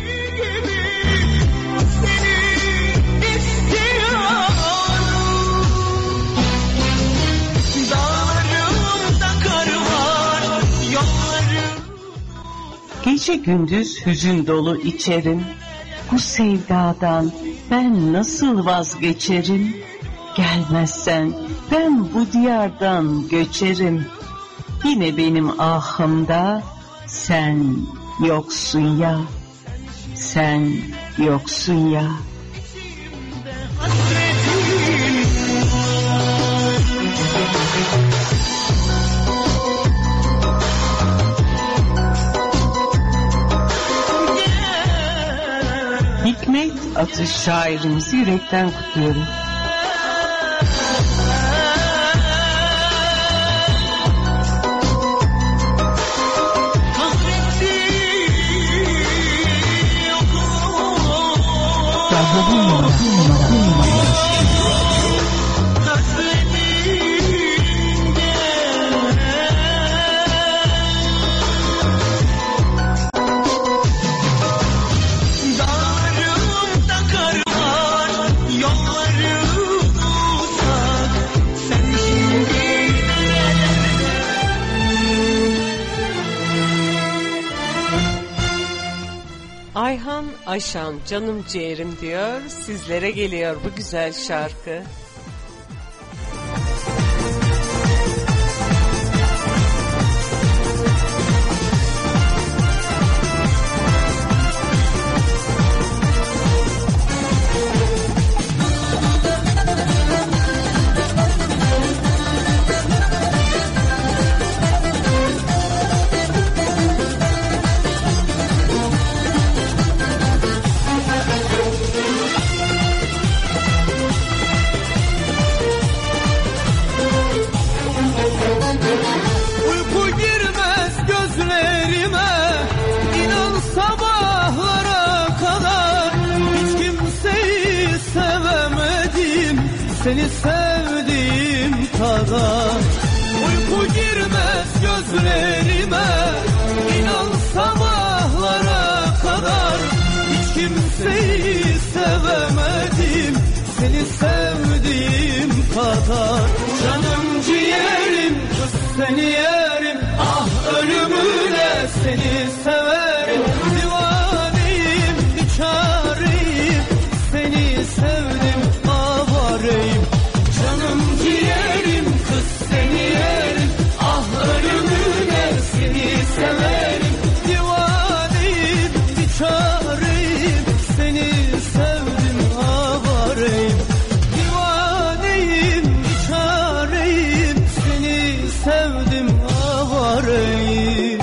Gece gündüz hüzün dolu içerim. Bu sevdadan ben nasıl vazgeçerim? Gelmezsen ben bu diyardan göçerim. Yine benim ahımda sen yoksun ya. Sen yoksun ya. Hikmet Atış şairimizi yürekten kutluyorum. Ayhan Aşan canım ciğerim diyor, sizlere geliyor bu güzel şarkı. Seni sevdiğim kadar uyku girmez gözlerime. İnan sabahlara kadar hiç kimseyi sevemedim seni sevdiğim kadar. Canım ciğerim kız seni yerim, ah ölümüne seni severim. Divaneyim biçareyim, seni sevdim avareyim. Canım ciğerim kız seni yerim, ah ölümüne seni severim. Divaneyim biçareyim, seni sevdim avareyim. Divaneyim biçareyim, seni sevdim avareyim.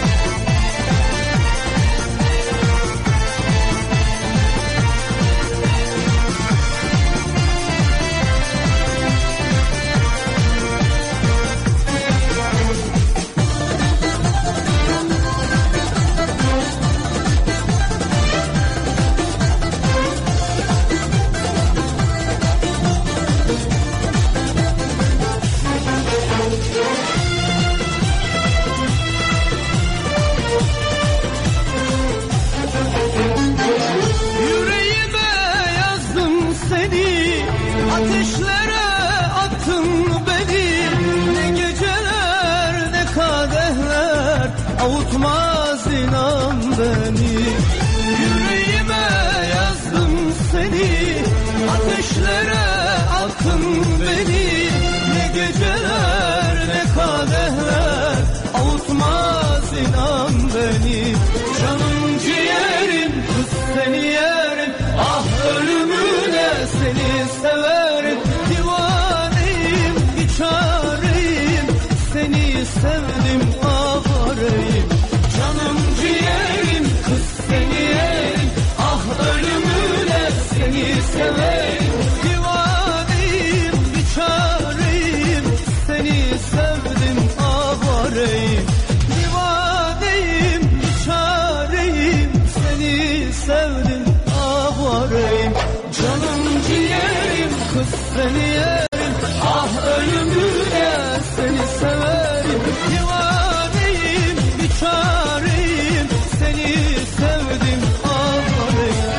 Yüreğime yazdım seni, ateşlere attın beni. Ne geceler ne kadehler avutmaz inan beni. Yüreğime yazdım seni, ateşlere attın beni. Ne geceler ne kadehler avutmaz inan beni. Canım ciğerim kız seni yerim, ah ölümüne seni severim. Divaneyim biçareyim, seni sevdim avareyim. Canım ciğerim kız seni yerim, ah ölümüne seni severim. Divaneyim biçareyim, seni sevdim avareyim. Divaneyim biçareyim, seni sevdim avareyim. Canım ciğerim kız seni yerim, ah ölümüne seni severim. Divaneyim biçareyim, seni sevdim avareyim.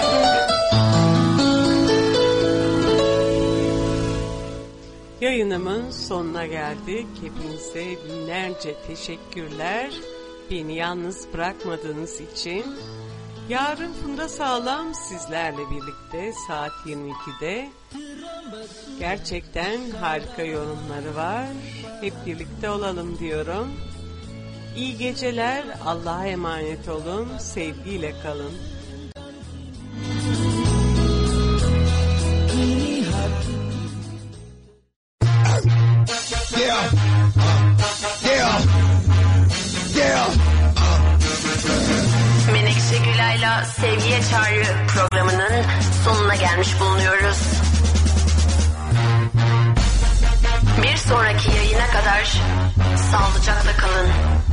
Yayınımın sonuna geldik. Hepinize binlerce teşekkürler. Beni yalnız bırakmadığınız için. Yarın Funda Sağlam sizlerle birlikte saat 22'de. Gerçekten harika yorumları var. Hep birlikte olalım diyorum. İyi geceler. Allah'a emanet olun. Sevgiyle kalın. Yeah. Yeah. Yeah. Menekşe Gülay'la Sevgiye Çağrı programının sonuna gelmiş bulunuyoruz. Bir sonraki yayına kadar sağlıcakla kalın.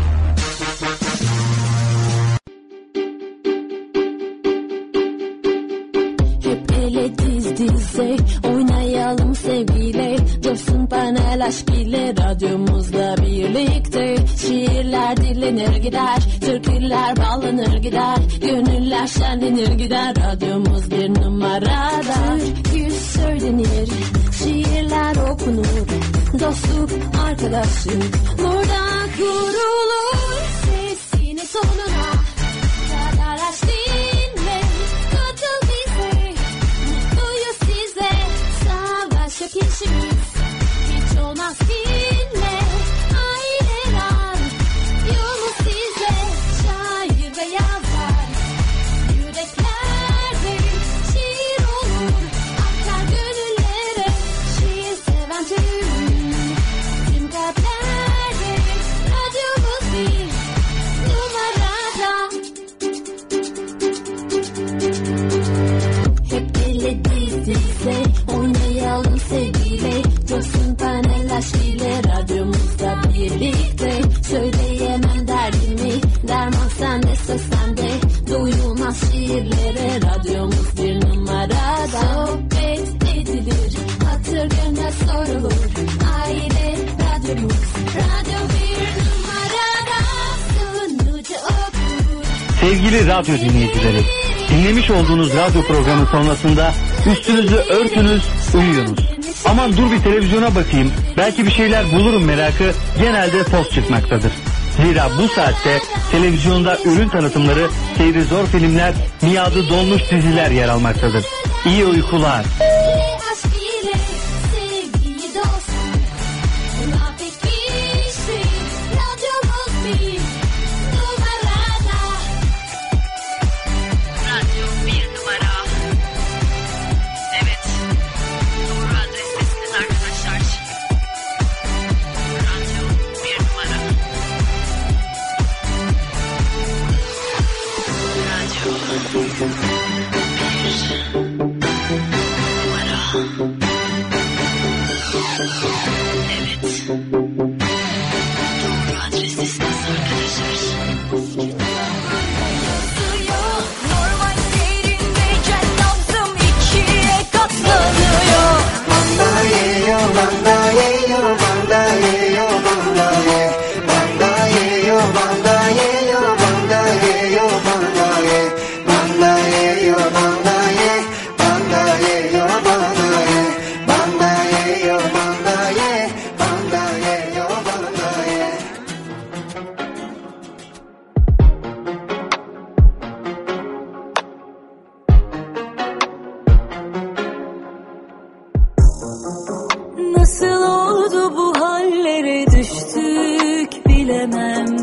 Hep ele diz dize oynayalım sevgiyle, dursun panel aşk ile radyomuzla birlikte. Şiirler dinlenir gider, türküler bağlanır gider, gönüller şenlenir gider, radyomuz bir numarada. Türkü söylenir, şiirler okunur, dostluk arkadaşlık burada kurulur. Sesini sonuna kadar aç dinle, katıl bize, mutluyuz size. Savaş yok işimiz, hiç olmaz dinle. Aileler yolumuz size, şair ve yazar yüreklerde şiir olur, akar gönüllere. Şiir seven tüm kalplerde radyomuz bir numarada. Sevgili radyo dinleyicileri, dinlemiş olduğunuz radyo programı sonrasında üstünüzü örtünüz, uyuyunuz. Aman dur bir televizyona bakayım, belki bir şeyler bulurum merakı genelde toz çıkmaktadır. Zira bu saatte televizyonda ürün tanıtımları, seyri zor filmler, miadı dolmuş diziler yer almaktadır. İyi uykular. Nasıl oldu bu hallere düştük bilemem.